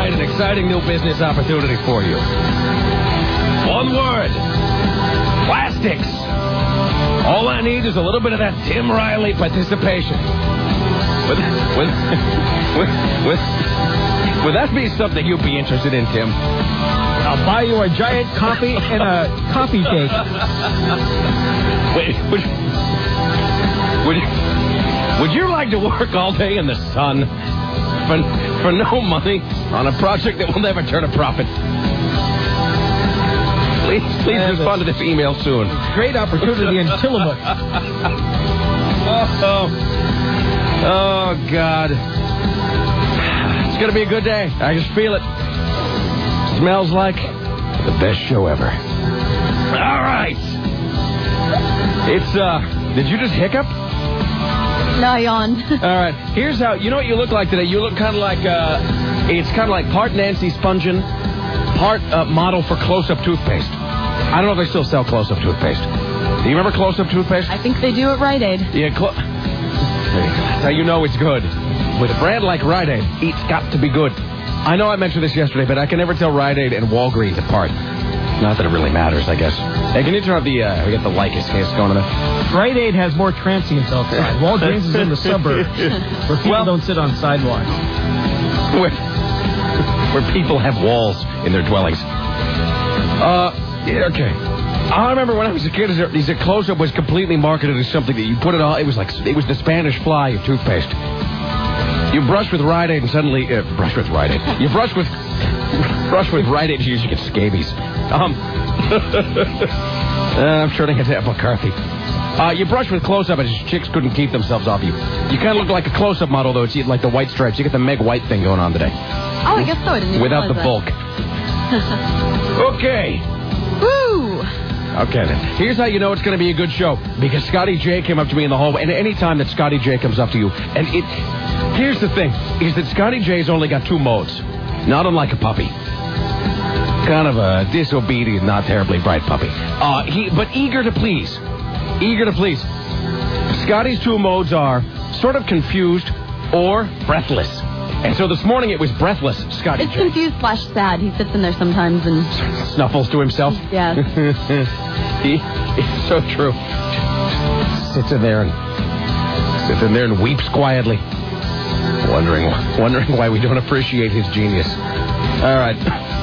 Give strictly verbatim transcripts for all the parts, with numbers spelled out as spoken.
provide an exciting new business opportunity for you. One word. Plastics. All I need is a little bit of that Tim Riley participation. Would, would, would, would, would that be something you'd be interested in, Tim? I'll buy you a giant coffee and a coffee cake. Wait, would, would, would you like to work all day in the sun for, for no money on a project that will never turn a profit? Please, please uh, respond to this email soon. Great opportunity in Tillamook. oh, oh, God. It's going to be a good day. I just feel it. Smells like the best show ever. All right. It's, uh, did you just hiccup? No, I yawned. All right. Here's how, you know what you look like today? You look kind of like, uh, it's kind of like part Nancy Spungen, part uh, model for close-up toothpaste. I don't know if they still sell close-up toothpaste. Do you remember close-up toothpaste? I think they do at Rite Aid. Yeah, clo- that's how you know it's good. With a brand like Rite Aid, it's got to be good. I know I mentioned this yesterday, but I can never tell Rite Aid and Walgreens apart. Not that it really matters, I guess. Hey, can you turn off the, uh, we got the Lycus case going on there? Rite Aid has more transients outside. Walgreens is in the suburbs, where people well, don't sit on sidewalks. Where, where people have walls in their dwellings. Uh, yeah, okay. I remember when I was a kid, is a close-up was completely marketed as something that you put it on, it was like, it was the Spanish fly of toothpaste. You brush with Rite Aid and suddenly, uh, brush with Rite Aid. You brush with, brush with Rite Aid and you usually get scabies. Um, uh, I'm turning into Ed McCarthy. Uh, you brush with close-up and chicks couldn't keep themselves off you. You kind of look like a close-up model, though. It's like the white stripes. You get the Meg White thing going on today. Oh, I guess so. I didn't even Without the bulk. Okay. Woo! Okay, then. Here's how you know it's going to be a good show. Because Scotty J came up to me in the hallway. And any time that Scotty J comes up to you, and it... Here's the thing, is that Scotty J's only got two modes. Not unlike a puppy. Kind of a disobedient, not terribly bright puppy. Uh, he, but eager to please. Eager to please. Scotty's two modes are sort of confused or breathless. And so this morning it was breathless, Scotty It's J. confused slash sad. He sits in there sometimes and... Snuffles to himself? Yeah. he, it's so true. Sits in there and... Sits in there and weeps quietly. Wondering, wondering why we don't appreciate his genius. All right.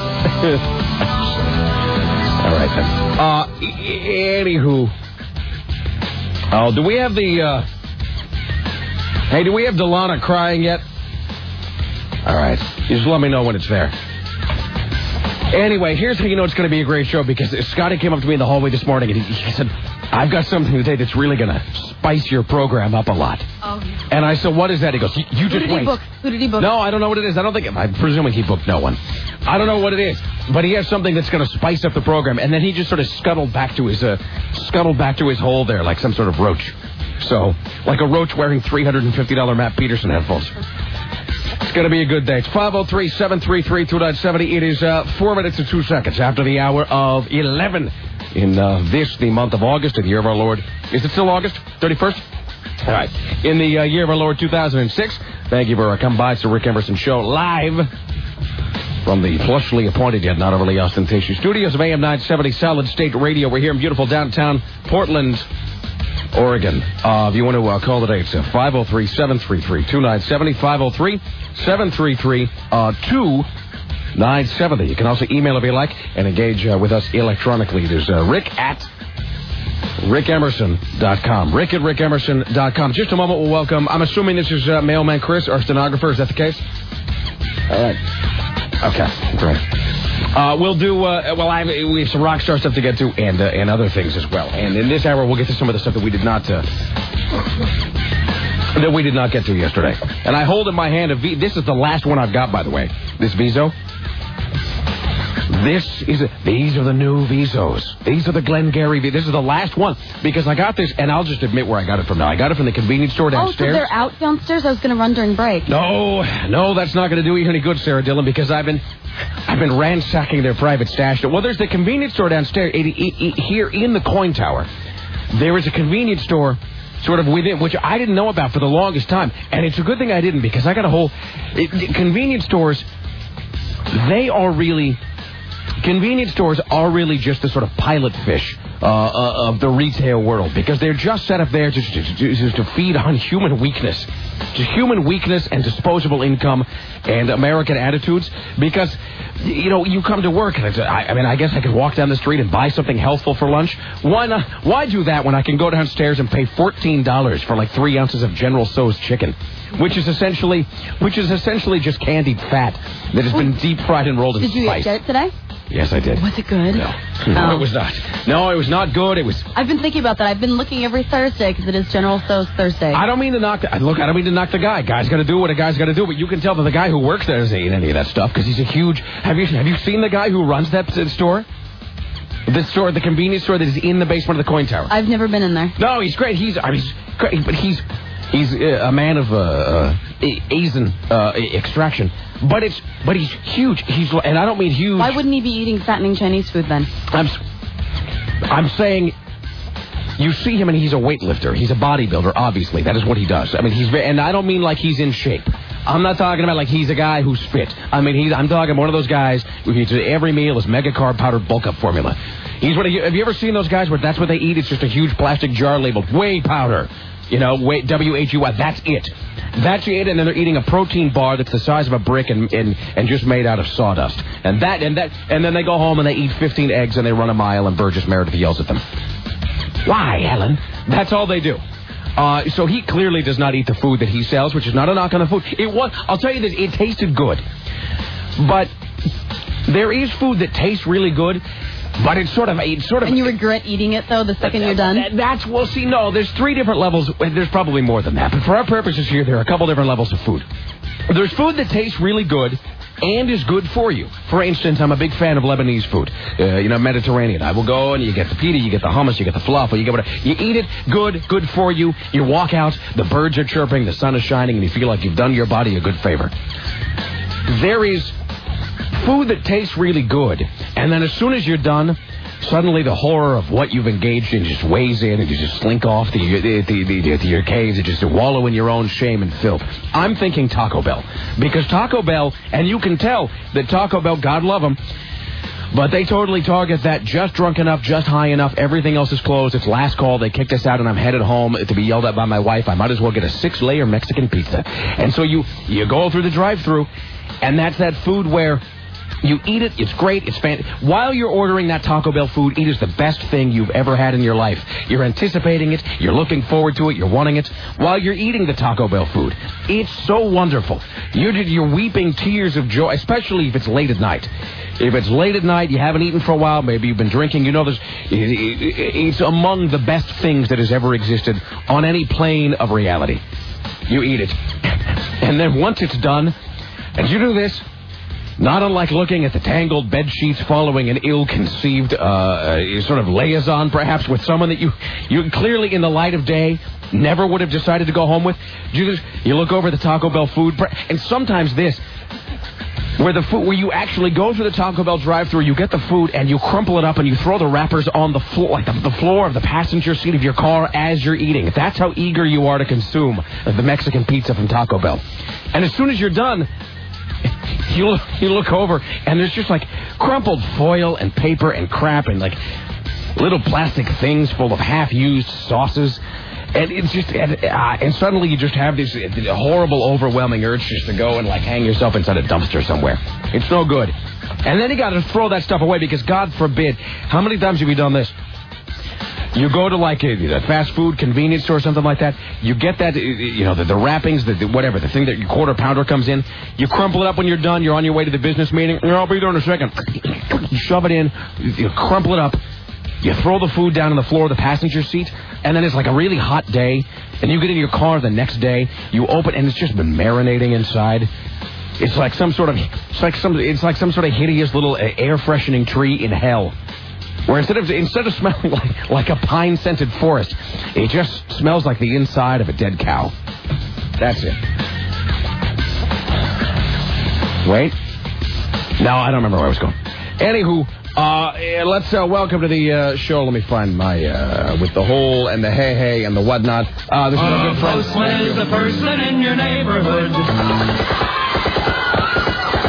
All right, then. Uh, anywho. Oh, do we have the, uh... Hey, do we have Delana crying yet? All right. You just let me know when it's there. Anyway, here's how you know it's going to be a great show, because Scotty came up to me in the hallway this morning, and he, he said, I've got something today that's really going to spice your program up a lot. Oh. And I said, what is that? He goes, you, you Who just did wait. He book? Who did he book? No, I don't know what it is. I don't think, I'm presuming he booked no one. I don't know what it is, but he has something that's going to spice up the program. And then he just sort of scuttled back to his, uh, scuttled back to his hole there like some sort of roach. So, like a roach wearing three hundred fifty dollars Matt Peterson headphones. It's going to be a good day. It's five oh three, seven three three, two nine seven oh. It is uh, four minutes and two seconds after the hour of eleven in uh, this, the month of August, in the year of our Lord. Is it still August thirty-first? All right. In the uh, year of our Lord two thousand six. Thank you for uh, coming by. It's the Rick Emerson Show live from the plushly appointed yet not overly ostentatious studios of A M nine seventy Solid State Radio. We're here in beautiful downtown Portland, Oregon. Uh, if you want to uh, call today, it's uh, five oh three, seven three three, two nine seven oh, five oh three, seven three three, two nine seven oh. You can also email if you like and engage uh, with us electronically. There's uh, Rick at rick emerson dot com. Rick at rick emerson dot com. Just a moment, we'll welcome, I'm assuming this is uh, Mailman Chris, our stenographer. Is that the case? All right. Okay, great. Uh, we'll do, uh, well, I have, we have some rock star stuff to get to and uh, and other things as well. And in this hour, we'll get to some of the stuff that we did not, uh, that we did not get to yesterday. And I hold in my hand a V, this is the last one I've got, by the way, this Viso. This is, a, these are the new Visos. These are the Glengarry, this is the last one. Because I got this, and I'll just admit where I got it from now. I got it from the convenience store downstairs. Oh, so they're out downstairs? I was going to run during break. No, no, that's not going to do you any good, Sarah Dillon, because I've been... I've been ransacking their private stash. Well, there's the convenience store downstairs. It, it, it, here in the coin tower, there is a convenience store sort of within, which I didn't know about for the longest time. And it's a good thing I didn't, because I got a whole... It, convenience stores they are really, convenience stores are really just the sort of pilot fish uh, uh, of the retail world, because they're just set up there to, to, to, to feed on human weakness. Just human weakness and disposable income and American attitudes. Because, you know, you come to work, and it's, I, I mean, I guess I could walk down the street and buy something healthful for lunch. Why not? Why do that when I can go downstairs and pay fourteen dollars for like three ounces of General Tso's chicken, which is essentially, which is essentially just candied fat that has been deep fried and rolled in Did you spice. eat it today? Yes, I did. Was it good? No, no, Oh. it was not. No, it was not good. It was. I've been thinking about that. I've been looking every Thursday because it is General Tso's Thursday. I don't mean to knock. The, look, I don't mean to knock the guy. Guy's got to do what a guy's got to do. But you can tell that the guy who works there doesn't eat any of that stuff because he's a huge. Have you have you seen the guy who runs that uh, store? The store, the convenience store that is in the basement of the coin tower. I've never been in there. No, he's great. He's I mean, he's great, but he's he's uh, a man of uh, uh, Asian uh, extraction. But it's but he's huge. He's and I don't mean huge. Why wouldn't he be eating fattening Chinese food then? I'm I'm saying you see him and he's a weightlifter. He's a bodybuilder. Obviously, that is what he does. I mean, he's very, and I don't mean like he's in shape. I'm not talking about like he's a guy who's fit. I mean, he's I'm talking one of those guys who eats every meal is mega carb powdered bulk up formula. He's what have you ever seen those guys where that's what they eat? It's just a huge plastic jar labeled whey powder. You know, whey, W H U Y. That's it. That's it, and then they're eating a protein bar that's the size of a brick and, and and just made out of sawdust. And that and that and then they go home and they eat fifteen eggs and they run a mile and Burgess Meredith yells at them. Why, Helen? That's all they do. Uh, so he clearly does not eat the food that he sells, which is not a knock on the food. It was. I'll tell you this: it tasted good, but there is food that tastes really good. But it's sort of, it's sort of. And you regret eating it though the second you're done. That's well. See, no, there's three different levels. There's probably more than that. But for our purposes here, there are a couple different levels of food. There's food that tastes really good and is good for you. For instance, I'm a big fan of Lebanese food. Uh, you know, Mediterranean. I will go and you get the pita, you get the hummus, you get the falafel, you get whatever. You eat it, good, good for you. You walk out, the birds are chirping, the sun is shining, and you feel like you've done your body a good favor. There is food that tastes really good, and then as soon as you're done, suddenly the horror of what you've engaged in just weighs in, and you just slink off the, the, the, the, the your caves and just wallow in your own shame and filth. I'm thinking Taco Bell, because Taco Bell, and you can tell that Taco Bell, God love them, but they totally target that just drunk enough, just high enough, everything else is closed, it's last call, they kicked us out, and I'm headed home to be yelled at by my wife. I might as well get a six-layer Mexican pizza. And so you, you go through the drive-thru, and that's that food where you eat it, it's great, it's fantastic. While you're ordering that Taco Bell food, it is the best thing you've ever had in your life. You're anticipating it, you're looking forward to it, you're wanting it. While you're eating the Taco Bell food, it's so wonderful. You're, you're weeping tears of joy, especially if it's late at night. If it's late at night, you haven't eaten for a while, maybe you've been drinking, you know, there's, it's among the best things that has ever existed on any plane of reality. You eat it. And then once it's done, and you do this, not unlike looking at the tangled bed sheets following an ill-conceived uh, sort of liaison, perhaps, with someone that you, you clearly, in the light of day, never would have decided to go home with. You, just, you look over the Taco Bell food, and sometimes this, where the food, where you actually go through the Taco Bell drive-thru, you get the food, and you crumple it up, and you throw the wrappers on the floor, like the, the floor of the passenger seat of your car as you're eating. That's how eager you are to consume the Mexican pizza from Taco Bell. And as soon as you're done, You look, you look over, and there's just like crumpled foil and paper and crap and like little plastic things full of half-used sauces. And it's just, and, uh, and suddenly you just have this uh, horrible, overwhelming urge just to go and like hang yourself inside a dumpster somewhere. It's no good. And then you got to throw that stuff away because, God forbid, how many times have you done this? You go to like a, a fast food convenience store or something like that. You get that, you know, the, the wrappings, the, the whatever, the thing that your quarter pounder comes in. You crumple it up when you're done. You're on your way to the business meeting. I'll be there in a second. You shove it in. You crumple it up. You throw the food down on the floor of the passenger seat. And then it's like a really hot day. And you get in your car the next day. You open, and it's just been marinating inside. It's like some sort of, it's like some, it's like some sort of hideous little air freshening tree in hell. Where instead of instead of smelling like, like a pine-scented forest, it just smells like the inside of a dead cow. That's it. Wait. No, I don't remember where I was going. Anywho, uh, let's uh, welcome to the uh, show. Let me find my, uh, with the hole and the hey-hey and the whatnot. Uh, this is a good friend. Postman is the person in your neighborhood.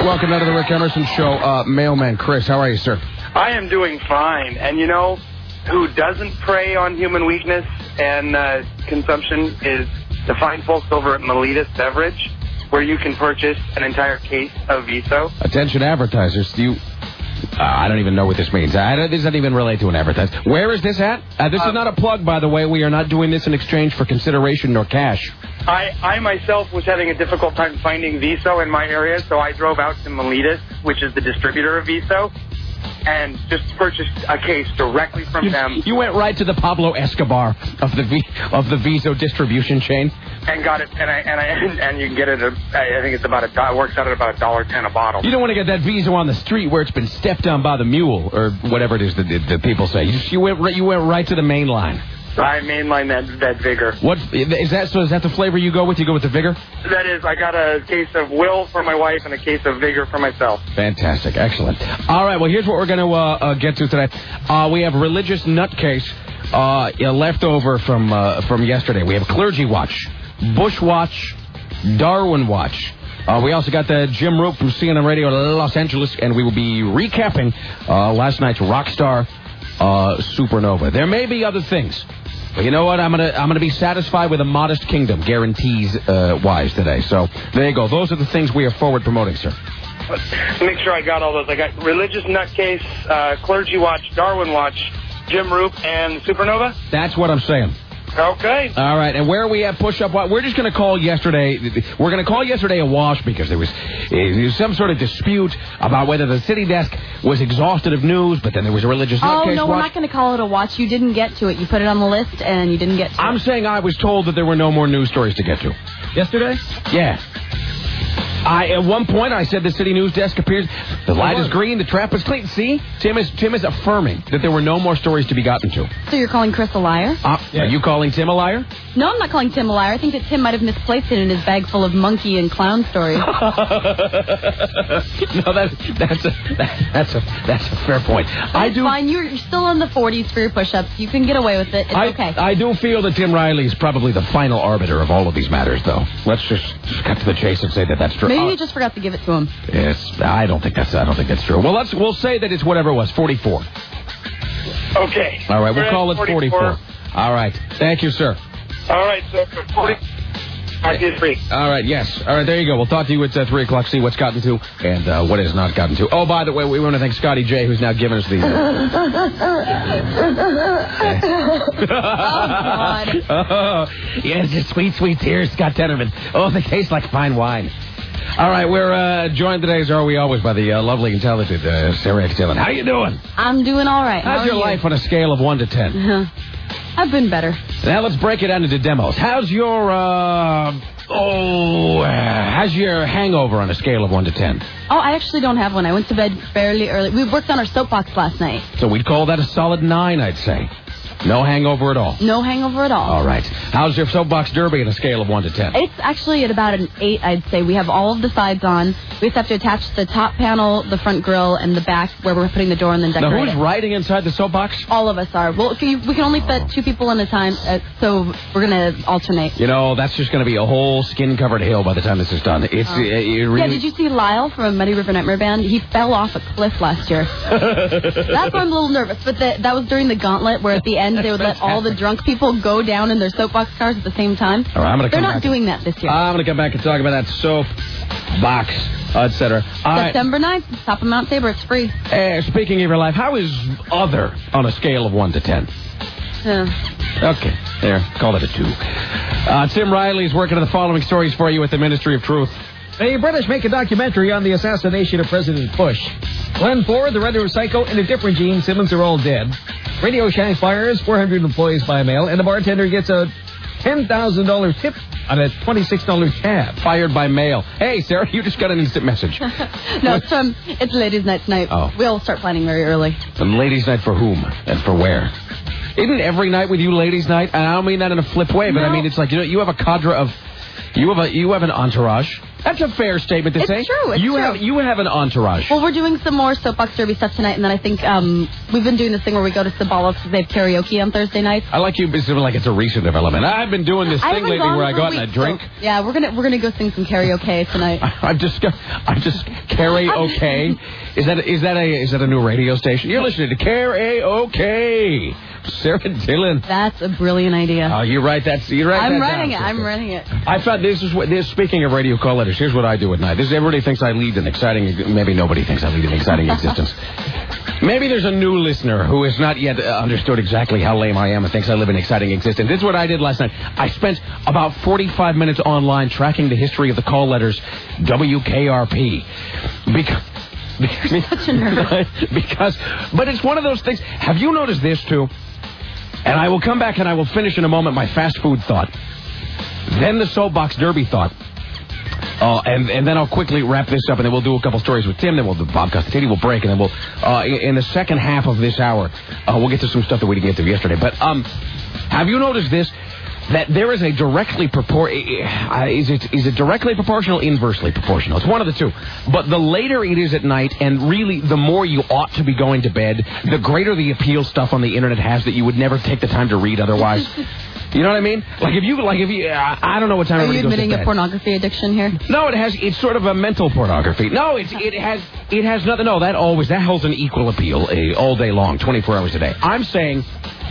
Welcome to the Rick Emerson Show. Uh, Mailman Chris, how are you, sir? I am doing fine. And you know who doesn't prey on human weakness and uh, consumption is the fine folks over at Miletus Beverage, where you can purchase an entire case of Viso. Attention advertisers, do you... Uh, I don't even know what this means. I don't, this doesn't even relate to an advertisement. Where is this at? Uh, this um, is not a plug, by the way. We are not doing this in exchange for consideration nor cash. I, I myself was having a difficult time finding Viso in my area, so I drove out to Miletus, which is the distributor of Viso, and just purchased a case directly from you, them. You went right to the Pablo Escobar of the v, of the Viso distribution chain, and got it. And I and I and you can get it. At, I think it's about a it works out at about a dollar ten a bottle. You don't want to get that Viso on the street where it's been stepped on by the mule or whatever it is that, that people say. You, you went you went right to the main line. I mainline that that Vigor. What is that? So is that the flavor you go with? You go with the Vigor? That is. I got a case of Will for my wife and a case of Vigor for myself. Fantastic, excellent. All right, well here's what we're going to uh, uh, get to today. Uh, we have religious nutcase uh, left over from uh, from yesterday. We have Clergy Watch, Bush Watch, Darwin Watch. Uh, we also got the Jim Roop from C N N Radio Los Angeles, and we will be recapping uh, last night's Rockstar uh, Supernova. There may be other things. But you know what? I'm gonna I'm gonna be satisfied with a modest kingdom, guarantees uh, wise today. So there you go. Those are the things we are forward promoting, sir. Make sure I got all those. I got Religious Nutcase, uh, Clergy Watch, Darwin Watch, Jim Roop, and Supernova. That's what I'm saying. Okay. All right, and where we at push-up, we're just going to call yesterday, we're going to call yesterday a wash because there was, there was some sort of dispute about whether the city desk was exhausted of news, but then there was a religious Oh, nutcase no, watch. we're not going to call it a watch. You didn't get to it. You put it on the list, and you didn't get to I'm it. saying I was told that there were no more news stories to get to. Yesterday? Yeah. I At one point, I said the city news desk appears, the light is green, the trap is clean. See? Tim is Tim is affirming that there were no more stories to be gotten to. So you're calling Chris a liar? Uh, yeah. Are you calling Tim a liar? No, I'm not calling Tim a liar. I think that Tim might have misplaced it in his bag full of monkey and clown stories. no, that, that's, a, that, that's, a, that's a fair point. But I it's do. fine. You're, you're still in the forties for your push-ups. You can get away with it. It's I, okay. I do feel that Tim Riley is probably the final arbiter of all of these matters, though. Let's just, just cut to the chase and say that that's true. Maybe uh, you just forgot to give it to him. It's. I don't think that's. I don't think that's true. Well, let's. We'll say that it's whatever it was. forty-four. Okay. All right. We'll We're call it forty-four. forty-four. All right. Thank you, sir. All right. So forty. Talk to you at three. All right. Yes. All right. There you go. We'll talk to you at uh, three o'clock. See what's gotten to and uh, what has not gotten to. Oh, by the way, we want to thank Scotty J, who's now given us the. Oh, God. Oh, yes, just sweet, sweet tears, Scott Tenorman. Oh, they taste like fine wine. All right, we're uh, joined today, as are we always, by the uh, lovely and talented uh, Sarah X. Dillon. How you doing? I'm doing all right. How's How your are you? life on a scale of one to ten? Uh-huh. I've been better. Now let's break it down into demos. How's your uh, oh, uh, how's your hangover on a scale of one to ten? Oh, I actually don't have one. I went to bed fairly early. We worked on our soapbox last night. So we'd call that a solid nine, I'd say. No hangover at all. No hangover at all. All right. How's your soapbox derby on a scale of one to ten? It's actually at about an eight, I'd say. We have all of the sides on. We just have to attach the top panel, the front grill, and the back where we're putting the door and then decorate Now, who's it. riding inside the soapbox? All of us are. Well, if you, we can only fit two people at a time, uh, so we're going to alternate. You know, that's just going to be a whole skin-covered hill by the time this is done. It's Oh. uh, it really... Yeah, did you see Lyle from Muddy River Nightmare Band? He fell off a cliff last year. That's why I'm a little nervous. But the, that was during the gauntlet where at the end they would let all the drunk people go down in their soapbox cars at the same time. All right, I'm gonna They're come not back. doing that this year. I'm going to come back and talk about that soap box, et cetera. All right. September ninth, top of Mount Tabor. It's free. Uh, speaking of your life, how is other on a scale of one to ten? Yeah. Okay, there. Call it a two. Uh, Tim Riley is working on the following stories for you at the Ministry of Truth. The British make a documentary on the assassination of President Bush. Glenn Ford, the Red Psycho, and a different Gene Simmons are all dead. Radio Shack fires four hundred employees by mail, and the bartender gets a ten thousand dollars tip on a twenty-six dollars tab. Fired by mail. Hey, Sarah, you just got an instant message. No, it's, um, it's ladies' night tonight. Oh. We'll start planning very early. And ladies' night for whom and for where? Isn't every night with you ladies' night? And I don't mean that in a flip way, but No. I mean it's like you know you have a cadre of, you have a you have an entourage. That's a fair statement to It's say. true, it's you true. have you have an entourage. Well, we're doing some more Soapbox Derby stuff tonight, and then I think um, we've been doing this thing where we go to Sabalos because they have karaoke on Thursday nights. I like you. It's like it's a recent development. I've been doing this I thing haven't lately gone where I for go a out and I week, drink. so- yeah, we're gonna we're gonna go sing some karaoke tonight. I've just I've just karaoke. Is that is that a is that a new radio station? You're listening to karaoke. Sarah Dillon. That's a brilliant idea. Oh, you're right. That's you're right. I'm that writing down, it. I'm sister. writing it. I thought this is what this. Speaking of radio call letters, here's what I do at night. This everybody thinks I lead an exciting. Maybe nobody thinks I lead an exciting existence. Maybe there's a new listener who has not yet uh, understood exactly how lame I am and thinks I live an exciting existence. This is what I did last night. I spent about forty-five minutes online tracking the history of the call letters W K R P. Because. Such a nerd. because, but it's one of those things. Have you noticed this too? And I will come back and I will finish in a moment my fast food thought. Then the Soapbox Derby thought. Uh, and, and then I'll quickly wrap this up, and then we'll do a couple stories with Tim, then we'll do Bob Costantini, we'll break, and then we'll, uh, in, in the second half of this hour, uh, we'll get to some stuff that we didn't get to yesterday. But um, have you noticed this? That there is a directly propor... Uh, is it is it directly proportional, inversely proportional? It's one of the two. But the later it is at night, and really the more you ought to be going to bed, the greater the appeal stuff on the internet has that you would never take the time to read otherwise. You know what I mean? Like if you, like if you, uh, I don't know what time Are you everybody goes to admitting a bed. pornography addiction here? No, it has. It's sort of a mental pornography. No, it's it has it has nothing. No, that always that holds an equal appeal uh, all day long, twenty-four hours a day. I'm saying.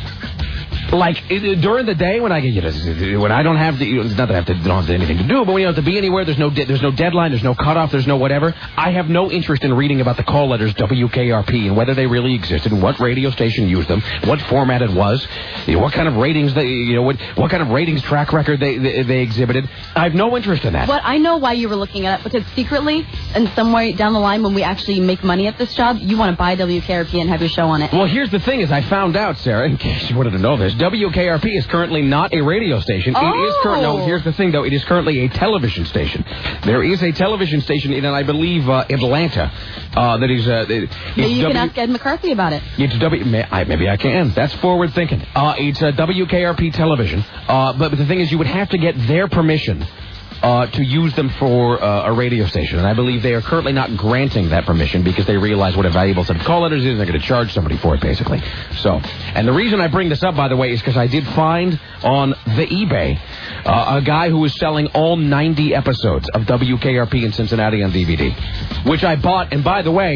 Like it, during the day when I get you know, when I don't have the, it's not that I have to don't have anything to do, but when you don't have to be anywhere, there's no de- there's no deadline, there's no cutoff, there's no whatever. I have no interest in reading about the call letters W K R P and whether they really existed, and what radio station used them, what format it was, you know, what kind of ratings they, you know, what what kind of ratings track record they, they they exhibited. I have no interest in that. But I know why you were looking at it, because secretly, in some way down the line, when we actually make money at this job, you want to buy W K R P and have your show on it. Well, here's the thing: is I found out, Sarah, in case you wanted to know this, W K R P is currently not a radio station. Oh. It is current. No, here's the thing, though: it is currently a television station. There is a television station in, I believe, uh, Atlanta. Uh, that is. Uh, it, Maybe you w- can ask Ed McCarthy about it. It's W. May, I, maybe I can. That's forward thinking. Uh, it's uh, W K R P television. Uh, but, but the thing is, you would have to get their permission. Uh, to use them for uh, a radio station. And I believe they are currently not granting that permission because they realize what a valuable set of call letters is. They're going to charge somebody for it, basically. So, and the reason I bring this up, by the way, is because I did find on the eBay uh, a guy who was selling all ninety episodes of W K R P in Cincinnati on D V D, which I bought. And by the way,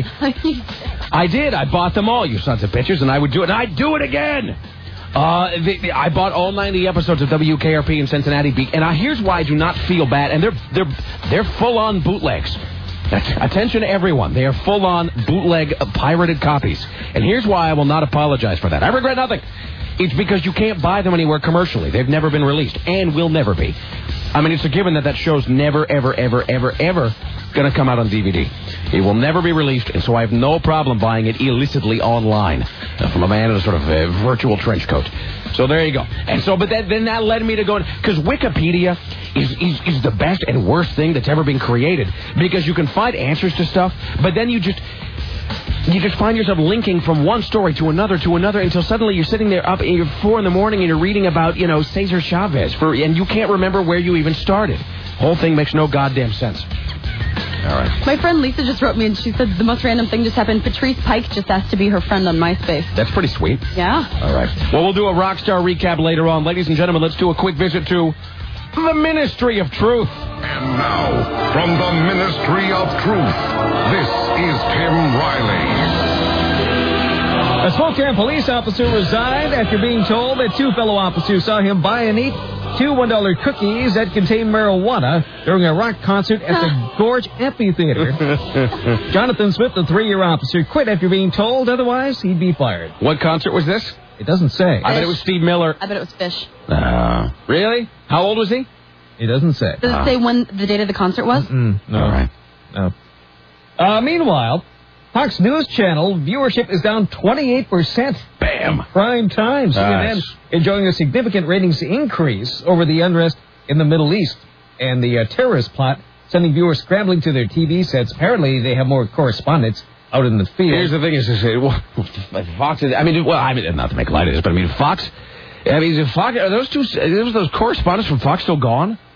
I did. I bought them all, you sons of bitches, and I would do it. And I'd do it again. Uh, the, the, I bought all ninety episodes of W K R P in Cincinnati, and I, here's why I do not feel bad. And they're they're they're full on bootlegs. Attention, everyone! They are full on bootleg, uh, pirated copies. And here's why I will not apologize for that. I regret nothing. It's because you can't buy them anywhere commercially. They've never been released, and will never be. I mean, it's a given that that show's never, ever, ever, ever, ever going to come out on D V D. It will never be released, and so I have no problem buying it illicitly online uh, from a man in a sort of uh, virtual trench coat. So there you go. And so, but that, then that led me to go, because Wikipedia is, is is the best and worst thing that's ever been created, because you can find answers to stuff, but then you just... You just find yourself linking from one story to another to another until suddenly you're sitting there up at your four in the morning and you're reading about, you know, Cesar Chavez, for, and you can't remember where you even started. Whole thing makes no goddamn sense. All right. My friend Lisa just wrote me and she said the most random thing just happened. Patrice Pike just asked to be her friend on MySpace. That's pretty sweet. Yeah. All right. Well, we'll do a Rockstar recap later on. Ladies and gentlemen, let's do a quick visit to the Ministry of Truth. And now, from the Ministry of Truth, this is Tim Riley. A Spokane police officer resigned after being told that two fellow officers saw him buy and eat two one dollar cookies that contained marijuana during a rock concert at the Gorge Amphitheater. Jonathan Smith, the three-year officer, quit after being told otherwise he'd be fired. What concert was this? It doesn't say. I bet it was Steve Miller. I bet it was Fish. Uh, really? How old was he? It doesn't say. Does it say when the date of the concert was? Mm, no. All right. No. Uh, meanwhile, Fox News Channel viewership is down twenty-eight percent. Bam. Prime time. C N N Nice. enjoying a significant ratings increase over the unrest in the Middle East and the uh, terrorist plot, sending viewers scrambling to their T V sets. Apparently, they have more correspondents out in the field. Here's the thing: is to say, well, Fox. Is, I mean, well, I mean, not to make light of this, but I mean, Fox. I mean, is Fox. Are those two? Are those correspondents from Fox still gone?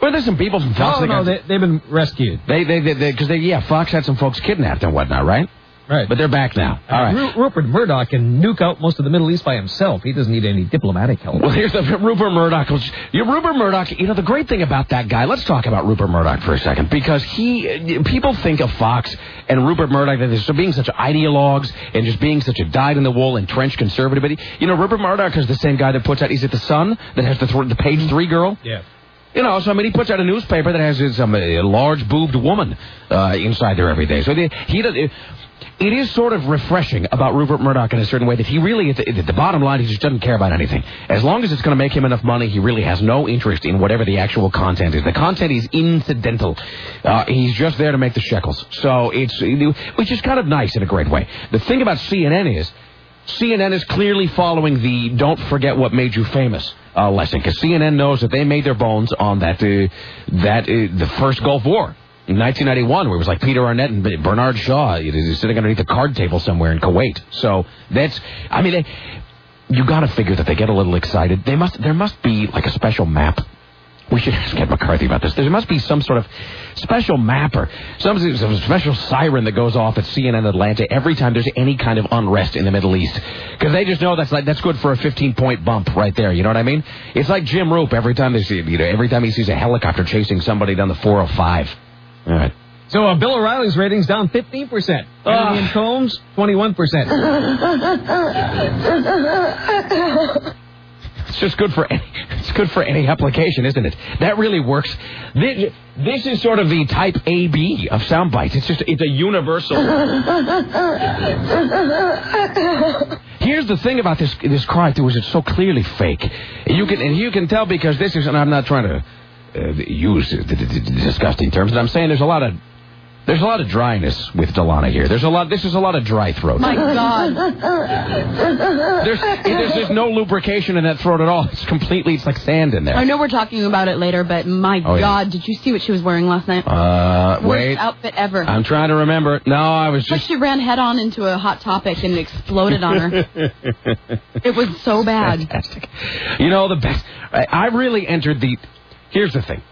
Well, there's some people from Fox. Oh, that no, got, they, they've been rescued. They, they, they, because they, yeah, Fox had some folks kidnapped and whatnot, right? Right. But they're back now. All right. Ru- Rupert Murdoch can nuke out most of the Middle East by himself. He doesn't need any diplomatic help. Well, here's the Rupert Murdoch. You Rupert Murdoch, you know, the great thing about that guy, let's talk about Rupert Murdoch for a second, because he, people think of Fox and Rupert Murdoch as being such ideologues and just being such a dyed-in-the-wool, entrenched conservative. But, he, you know, Rupert Murdoch is the same guy that puts out, is it The Sun, that has the, th- the page three girl? Yeah. You know, so, I mean, he puts out a newspaper that has some uh, large-boobed woman uh, inside there every day. So they, he does... It, It is sort of refreshing about Rupert Murdoch in a certain way that he really, at the, at the bottom line, he just doesn't care about anything. As long as it's going to make him enough money, he really has no interest in whatever the actual content is. The content is incidental. Uh, he's just there to make the shekels. So it's, which is kind of nice in a great way. The thing about C N N is, C N N is clearly following the don't forget what made you famous uh, lesson, because C N N knows that they made their bones on that, uh, that uh, the first Gulf War. In nineteen ninety-one, where it was like Peter Arnett and Bernard Shaw sitting underneath a card table somewhere in Kuwait. So that's, I mean, they, you got to figure that they get a little excited. They must, there must be like a special map. We should ask Ed McCarthy about this. There must be some sort of special map or some, some special siren that goes off at C N N Atlanta every time there's any kind of unrest in the Middle East. Because they just know that's like that's good for a fifteen-point bump right there. You know what I mean? It's like Jim Roop every time they see, you know, every time he sees a helicopter chasing somebody down the four oh five. All right. So uh, Bill O'Reilly's ratings down fifteen percent. Kennedy and Combs, twenty-one percent. It's just good for any, it's good for any application, isn't it? That really works. This, this is sort of the type A B of sound bites. It's just, it's a universal. Here's the thing about this this cry, too, is it's so clearly fake. You can, and you can tell because this is, and I'm not trying to Uh, use the, the, the disgusting terms, but I'm saying there's a lot of there's a lot of dryness with Delana here. There's a lot. This is a lot of dry throat. My God. There's, there's there's no lubrication in that throat at all. It's completely. It's like sand in there. I know we're talking about it later, but my Oh, yeah. God, did you see what she was wearing last night? Uh, Worst wait. outfit ever. I'm trying to remember. No, I was But just. she ran head on into a hot topic and exploded on her. It was so bad. Fantastic. You know the best. I, I really entered the. Here's the thing.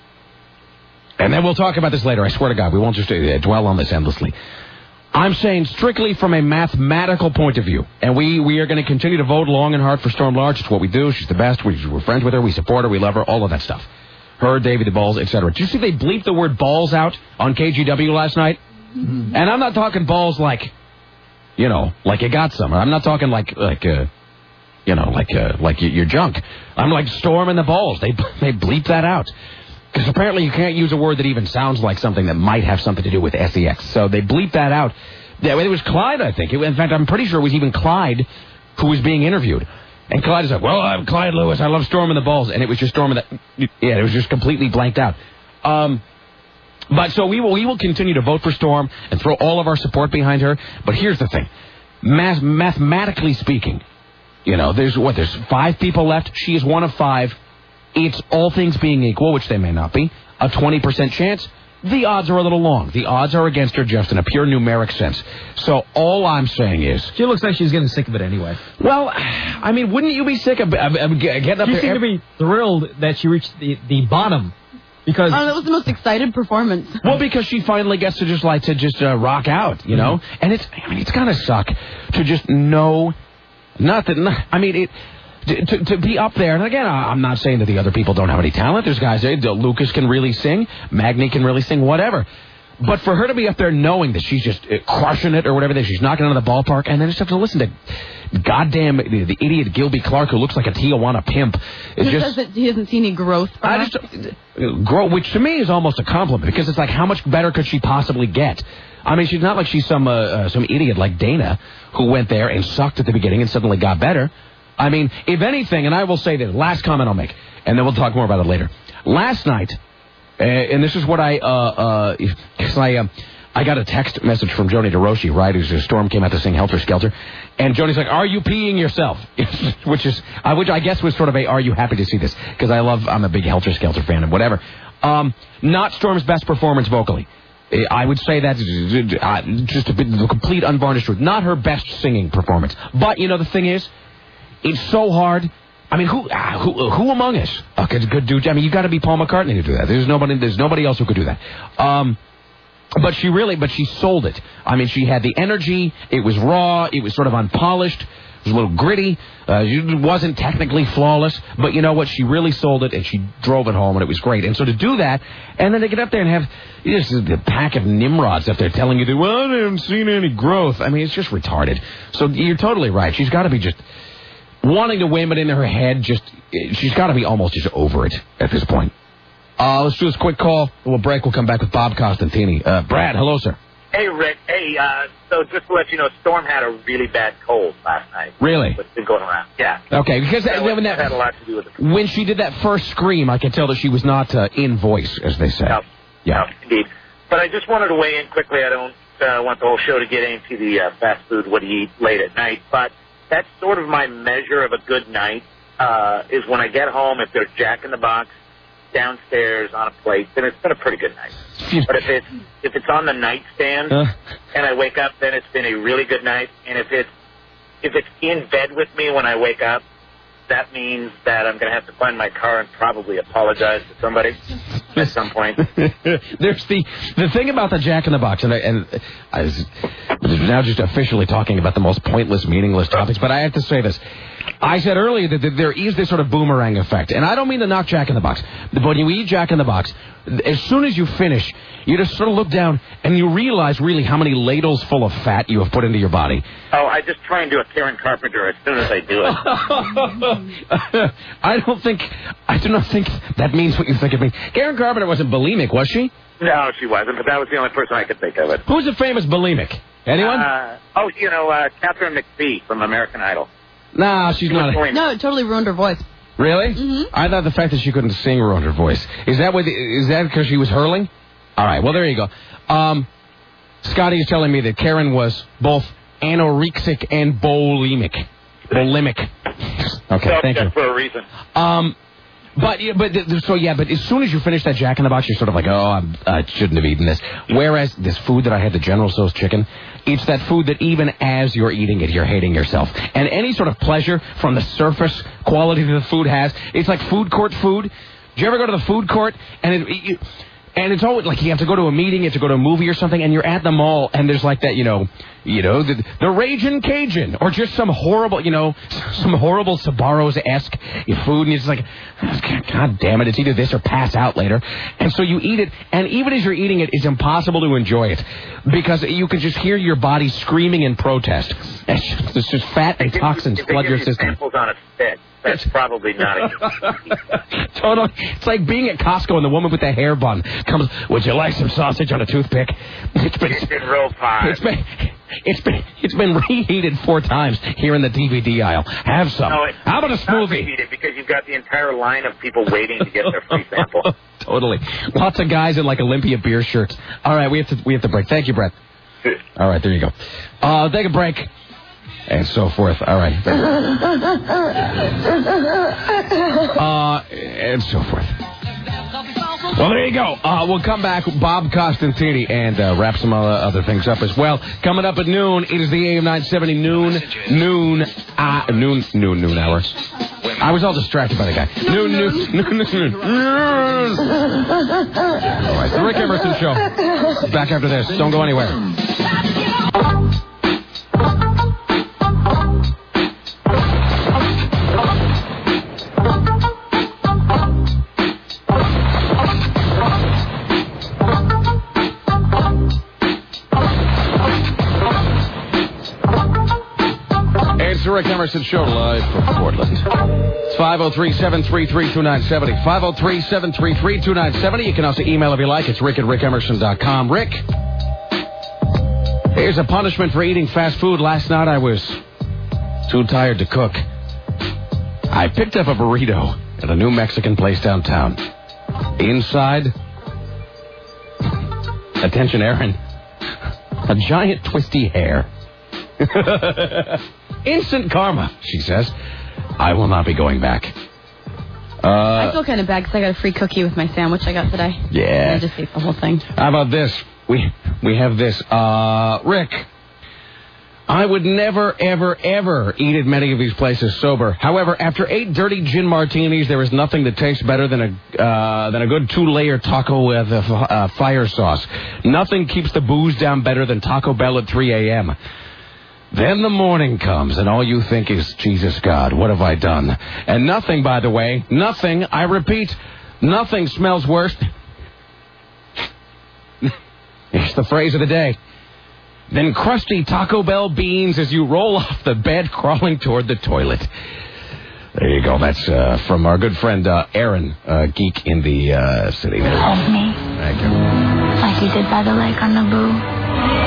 And then we'll talk about this later. I swear to God, we won't just uh, dwell on this endlessly. I'm saying strictly from a mathematical point of view. And we, we are going to continue to vote long and hard for Storm Large. It's what we do. She's the best. We, we're friends with her. We support her. We love her. All of that stuff. Her, Davey the Balls, et cetera. Did you see they bleeped the word balls out on K G W last night? Mm-hmm. And I'm not talking balls like, you know, like you got some. I'm not talking like, like, uh, you know, like, uh, like your junk. I'm like Storm and the Balls. They, they bleep that out. Because apparently you can't use a word that even sounds like something that might have something to do with S E X. So they bleeped that out. It was Clyde, I think. In fact, I'm pretty sure it was even Clyde who was being interviewed. And Clyde is like, well, I'm Clyde Lewis. I love Storm and the Balls. And it was just Storm and the... Yeah, it was just completely blanked out. Um, but so we will, we will continue to vote for Storm and throw all of our support behind her. But here's the thing. Math- mathematically speaking, you know, there's what? There's five people left. She is one of five. It's all things being equal, which they may not be, a twenty percent chance. The odds are a little long. The odds are against her just in a pure numeric sense. So all I'm saying is... She looks like she's getting sick of it anyway. Well, I mean, wouldn't you be sick of, of, of getting up she there... She seemed every... to be thrilled that she reached the, the bottom. Because... Oh, that was the most excited performance. Well, because she finally gets to just like to just uh, rock out, you know? Mm-hmm. And it's, I mean, it's gotta suck to just know... Not that... Not, I mean, it... To, to, to be up there, and again, I'm not saying that the other people don't have any talent. There's guys there. Lucas can really sing. Magni can really sing, whatever. But for her to be up there knowing that she's just crushing it or whatever, that she's knocking out of the ballpark, and then just have to listen to goddamn the, the idiot Gilby Clark who looks like a Tijuana pimp. It he just says that he hasn't seen any growth from I her. just, grow, which to me is almost a compliment, because it's like, how much better could she possibly get? I mean, she's not like she's some uh, uh, some idiot like Dana who went there and sucked at the beginning and suddenly got better. I mean, if anything, and I will say this, last comment I'll make, and then we'll talk more about it later. Last night, uh, and this is what I, uh, uh, because I, um, I got a text message from Joni DeRoshi, right, as a Storm came out to sing Helter Skelter, and Joni's like, are you peeing yourself? which is, uh, which I guess was sort of a, are you happy to see this? Because I love, I'm a big Helter Skelter fan and whatever. Um, not Storm's best performance vocally. I would say that's uh, just a bit, the complete unvarnished truth. Not her best singing performance. But, you know, the thing is, it's so hard I mean, who uh, who who among us uh, could, could do? I mean, you got to be Paul McCartney to do that. There's nobody. There's nobody else who could do that. Um, but she really, but she sold it. I mean, she had the energy. It was raw. It was sort of unpolished. It was a little gritty. Uh, it wasn't technically flawless, but you know what? She really sold it, and she drove it home, and it was great. And so to do that, and then to get up there and have this a pack of nimrods up there telling you that, well, I haven't seen any growth. I mean, it's just retarded. So you're totally right. She's got to be just wanting to win, but in her head, just she's got to be almost just over it at this point. Uh, let's do this quick call. We'll break. We'll come back with Bob Costantini. Uh, Brad, hello, sir. Hey, Rick. Hey, uh, so just to let you know, Storm had a really bad cold last night. Really? It's been going around. Yeah. Okay, because that, that, when that had a lot to do with it. When she did that first scream, I could tell that she was not uh, in voice, as they say. No, yeah. no, indeed. But I just wanted to weigh in quickly. I don't uh, want the whole show to get into the uh, fast food, what do you eat late at night. But that's sort of my measure of a good night, uh, is when I get home, if there's Jack in the Box downstairs on a plate, then it's been a pretty good night. But if it's if it's on the nightstand uh. and I wake up, then it's been a really good night. And if it's if it's in bed with me when I wake up, that means that I'm going to have to find my car and probably apologize to somebody at some point. There's the the thing about the Jack in the Box, and I, and I was now just officially talking about the most pointless, meaningless topics, but I have to say this. I said earlier that there is this sort of boomerang effect, and I don't mean to knock Jack in the Box, but when you eat Jack in the Box, as soon as you finish, you just sort of look down and you realize really how many ladles full of fat you have put into your body. Oh, I just try and do a Karen Carpenter as soon as I do it. I don't think, I do not think that means what you think it means. Karen Carpenter wasn't bulimic, was she? No, she wasn't, but that was the only person I could think of it. Who's a famous bulimic? Anyone? Uh, oh, you know, uh, Catherine McPhee from American Idol. No, she's not. A... No, it totally ruined her voice. Really? Mm-hmm. I thought the fact that she couldn't sing ruined her voice. Is that what? The, is that because she was hurling? All right. Well, there you go. Um, Scotty is telling me that Karen was both anorexic and bulimic. Bulimic. Okay. So, thank you. For a reason. Um. But but so yeah, but as soon as you finish that Jack in the Box, you're sort of like, oh, I'm, I shouldn't have eaten this. Whereas this food that I had, the General Tso's chicken, it's that food that even as you're eating it, you're hating yourself. And any sort of pleasure from the surface quality that the food has, it's like food court food. Do you ever go to the food court and it, it, and it's always like you have to go to a meeting, you have to go to a movie or something, and you're at the mall, and there's like that, you know, you know, the, the Ragin' Cajun, or just some horrible, you know, some horrible Sbarro's-esque food, and you're just like, God damn it, it's either this or pass out later. And so you eat it, and even as you're eating it, it's impossible to enjoy it, because you can just hear your body screaming in protest. It's just, it's just fat and toxins flood your system. Samples on a stick. That's probably not a Totally. It's like being at Costco and the woman with the hair bun comes, would you like some sausage on a toothpick? It's been, it's been real pie. It's been, it's been, it's been reheated four times here in the D V D aisle. Have some. No, it, How about a smoothie? Not reheated because you've got the entire line of people waiting to get their free sample. Totally. Lots of guys in like Olympia beer shirts. All right, we have to, we have to break. Thank you, Brett. All right, there you go. Uh, take a break. And so forth. All right. Uh, and so forth. Well, there you go. Uh, we'll come back with Bob Costantini and uh, wrap some other, other things up as well. Coming up at noon, it is the A M nine seventy noon, noon, uh, noon, noon, noon hour. I was all distracted by the guy. Noon, noon, noon, noon, noon. All right, the Rick Emerson Show. Back after this. Don't go anywhere. It's the Rick Emerson Show live from Portland. It's five oh three, seven three three, two nine seven oh. five oh three, seven three three, two nine seven oh. You can also email if you like. It's rick at rick emerson dot com. Rick, here's a punishment for eating fast food. Last night I was too tired to cook. I picked up a burrito at a new Mexican place downtown. Inside, attention Aaron, a giant twisty hair. Instant karma, she says. I will not be going back. Uh, I feel kind of bad because I got a free cookie with my sandwich I got today. Yeah. I just ate the whole thing. How about this? We we have this. Uh, Rick, I would never, ever, ever eat at many of these places sober. However, after eight dirty gin martinis, there is nothing that tastes better than a uh, than a good two-layer taco with a uh, fire sauce. Nothing keeps the booze down better than Taco Bell at three a.m. Then the morning comes, and all you think is, Jesus God, what have I done? And nothing, by the way, nothing, I repeat, nothing smells worse. It's the phrase of the day. Then crusty Taco Bell beans as you roll off the bed crawling toward the toilet. There you go. That's uh, from our good friend uh, Aaron, uh, geek in the uh, city. Hold me. Thank you. Like you did by the lake on Naboo.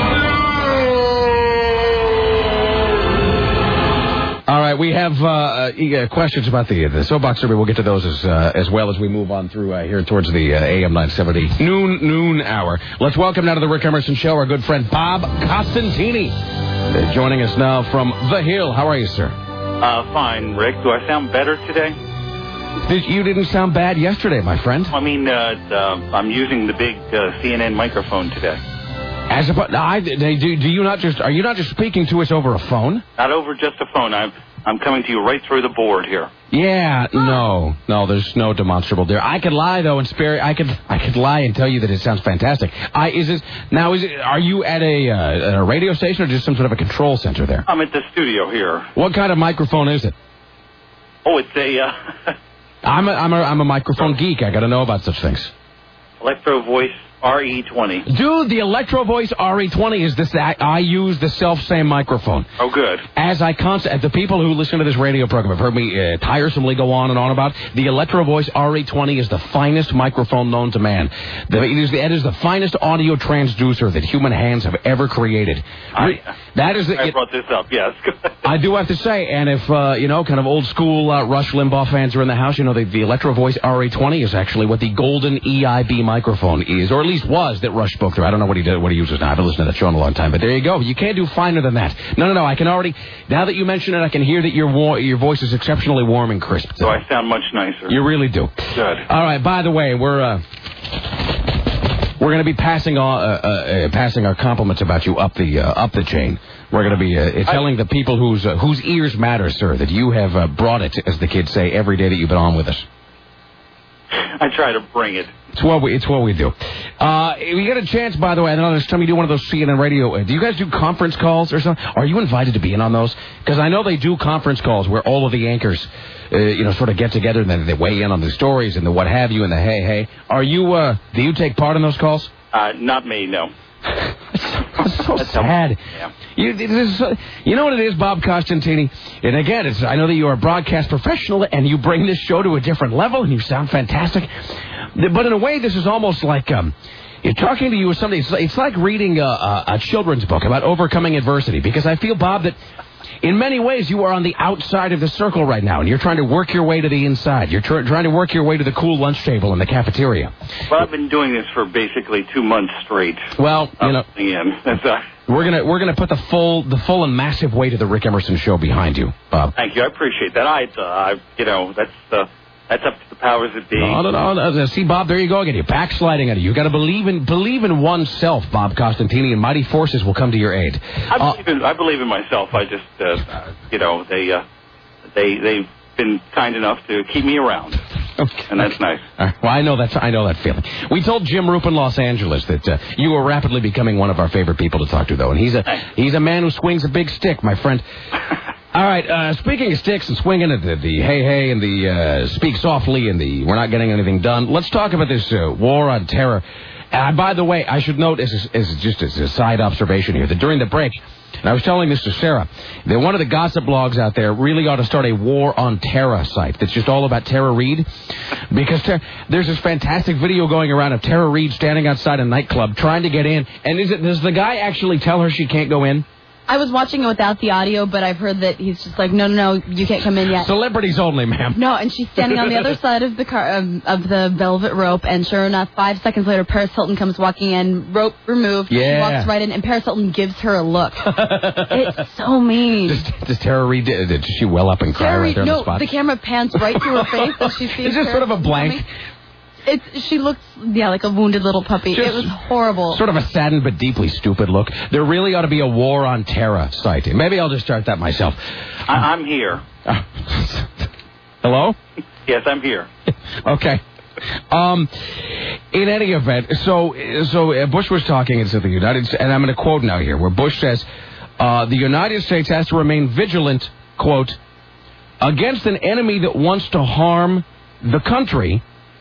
All right, we have uh, uh, questions about the the soapbox survey. We'll get to those as uh, as well as we move on through uh, here towards the uh, A M nine seventy noon noon hour. Let's welcome now to the Rick Emerson Show our good friend Bob Costantini, uh, joining us now from The Hill. How are you, sir? Uh, fine, Rick. Do I sound better today? Did, you didn't sound bad yesterday, my friend. I mean, uh, uh, I'm using the big uh, C N N microphone today. As about, I, they, do, do you not just are you not just speaking to us over a phone? Not over just a phone. I'm I'm coming to you right through the board here. Yeah, no, no. There's no demonstrable there. I could lie though and spare. I could I could lie and tell you that it sounds fantastic. I is it now? Is it? Are you at a uh, a radio station or just some sort of a control center there? I'm at the studio here. What kind of microphone is it? Oh, it's a. Uh, I'm a I'm a I'm a microphone geek. I got to know about such things. Electro Voice R E twenty. Dude, the Electro Voice R E twenty is this. I, I use the self-same microphone. Oh, good. As I const- the people who listen to this radio program have heard me uh, tiresomely go on and on about the Electro Voice R E twenty is the finest microphone known to man. The, it, is the, it is the finest audio transducer that human hands have ever created. I, that is. The, I brought this up. Yes. I do have to say, and if uh, you know, kind of old school uh, Rush Limbaugh fans are in the house, you know, the, the Electro Voice R E twenty is actually what the golden E I B microphone is, or at least was that Rush spoke through. I don't know what he did, what he uses now. I haven't listened to that show in a long time, but there you go. You can't do finer than that. No, no, no. I can already. Now that you mention it, I can hear that your wa- your voice is exceptionally warm and crisp. So I sound much nicer. You really do. Good. All right. By the way, we're. Uh, We're going to be passing on, uh, uh, uh, passing our compliments about you up the uh, up the chain. We're going to be uh, telling the people whose uh, whose ears matter, sir, that you have uh, brought it, as the kids say, every day that you've been on with us. I try to bring it. It's what we it's what we do. Uh, we get a chance, by the way. I know next time you do one of those C N N radio. Uh, do you guys do conference calls or something? Are you invited to be in on those? Because I know they do conference calls where all of the anchors, uh, you know, sort of get together and then they weigh in on the stories and the what have you and the hey hey. Are you? Uh, do you take part in those calls? Uh, not me, no. It's so sad. Yeah. You, it is, uh, you know what it is, Bob Costantini? And again, it's, I know that you are a broadcast professional and you bring this show to a different level and you sound fantastic. But in a way, this is almost like um, you're talking to you with somebody. It's, it's like reading a, a, a children's book about overcoming adversity. Because I feel, Bob, that in many ways you are on the outside of the circle right now and you're trying to work your way to the inside. You're tr- trying to work your way to the cool lunch table in the cafeteria. Well, I've been doing this for basically two months straight. Well, you know, in. That's, uh, we're gonna we're gonna put the full the full and massive weight of the Rick Emerson Show behind you, Bob. Thank you. I appreciate that. I, uh, I you know, that's uh, that's up to the powers that be. No, no, no, no. See, Bob, there you go again. You're backsliding on it. You got to believe in believe in oneself, Bob Costantini, and mighty forces will come to your aid. I Uh, believe in I believe in myself. I just, uh, you know, they uh, they they've been kind enough to keep me around. Okay. And that's nice. All right. Well, I know that's I know that feeling. We told Jim Roop in Los Angeles that uh, you were rapidly becoming one of our favorite people to talk to, though, and he's a Thanks. he's a man who swings a big stick, my friend. All right. Uh, speaking of sticks and swinging it, the, the hey hey and the uh, speak softly and the we're not getting anything done. Let's talk about this uh, war on terror. Uh, by the way, I should note, as, as just as a side observation here, that during the break, and I was telling this to Sarah, that one of the gossip blogs out there really ought to start a war on terror site that's just all about Tara Reid. Because ter- there's this fantastic video going around of Tara Reid standing outside a nightclub trying to get in. And is it, does the guy actually tell her she can't go in? I was watching it without the audio, but I've heard that he's just like, no, no, no, you can't come in yet. Celebrities only, ma'am. No, and she's standing on the other side of the car um, of the velvet rope, and sure enough, five seconds later, Paris Hilton comes walking in, rope removed. Yeah. She walks right in, and Paris Hilton gives her a look. It's so mean. Does, does Tara Reid, did, did she well up and cry Tara right Reid, there on no, the spot? the camera pans right to her face, and she sees It's just Paris sort of a blank. coming. It's, she looked, yeah, like a wounded little puppy. Just it was horrible. Sort of a saddened but deeply stupid look. There really ought to be a War on Terror site. Maybe I'll just start that myself. I- I'm here. Uh, hello? Yes, I'm here. Okay. Um, in any event, so so uh, Bush was talking and said the United States, and I'm going to quote now here, where Bush says, uh, the United States has to remain vigilant, quote, against an enemy that wants to harm the country.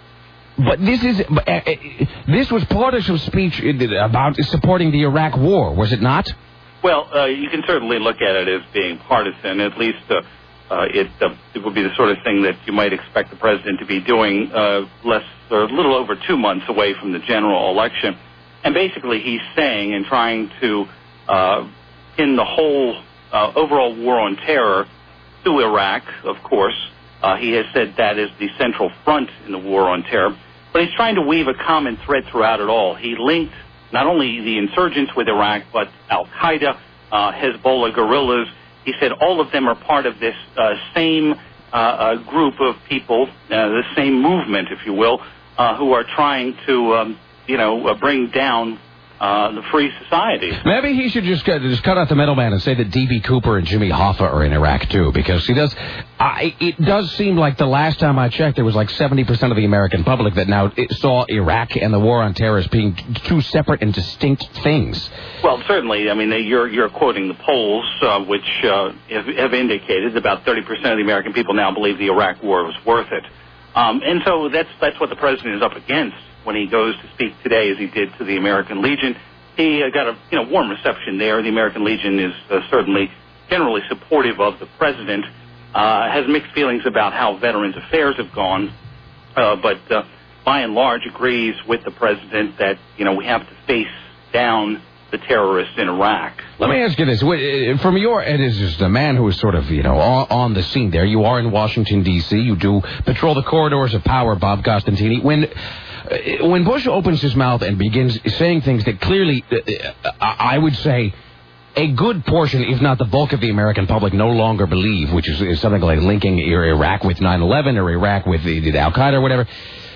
But this is uh, uh, this was part of some speech about supporting the Iraq War, was it not? Well, uh, you can certainly look at it as being partisan. At least uh, uh, it uh, it would be the sort of thing that you might expect the president to be doing uh, less or a little over two months away from the general election. And basically, he's saying and trying to uh, pin the whole uh, overall war on terror to Iraq. Of course, uh, he has said that is the central front in the war on terror. But he's trying to weave a common thread throughout it all. He linked not only the insurgents with Iraq, but Al-Qaeda, uh, Hezbollah guerrillas. He said all of them are part of this uh, same uh, uh, group of people, uh, the same movement, if you will, uh, who are trying to, um, you know, uh, bring down uh, the free society. Maybe he should just cut, just cut out the middleman and say that D B. Cooper and Jimmy Hoffa are in Iraq, too, because he does. I, it does seem like the last time I checked, there was like seventy percent of the American public that now saw Iraq and the war on terror as being two separate and distinct things. Well, certainly. I mean, you're you're quoting the polls, uh, which uh, have, have indicated about thirty percent of the American people now believe the Iraq war was worth it. Um, and so that's that's what the president is up against when he goes to speak today, as he did to the American Legion. He uh, got a you know warm reception there. The American Legion is uh, certainly generally supportive of the president. Uh, has mixed feelings about how Veterans Affairs have gone, uh, but uh, by and large agrees with the president that you know we have to face down the terrorists in Iraq. Let me ask you this: from your end, as just a man who is sort of you know on, on the scene there, you are in Washington D C. You do patrol the corridors of power, Bob Costantini. When when Bush opens his mouth and begins saying things that clearly, uh, I would say, a good portion, if not the bulk of the American public, no longer believe, which is, is something like linking Iraq with nine eleven or Iraq with the, the Al-Qaeda or whatever.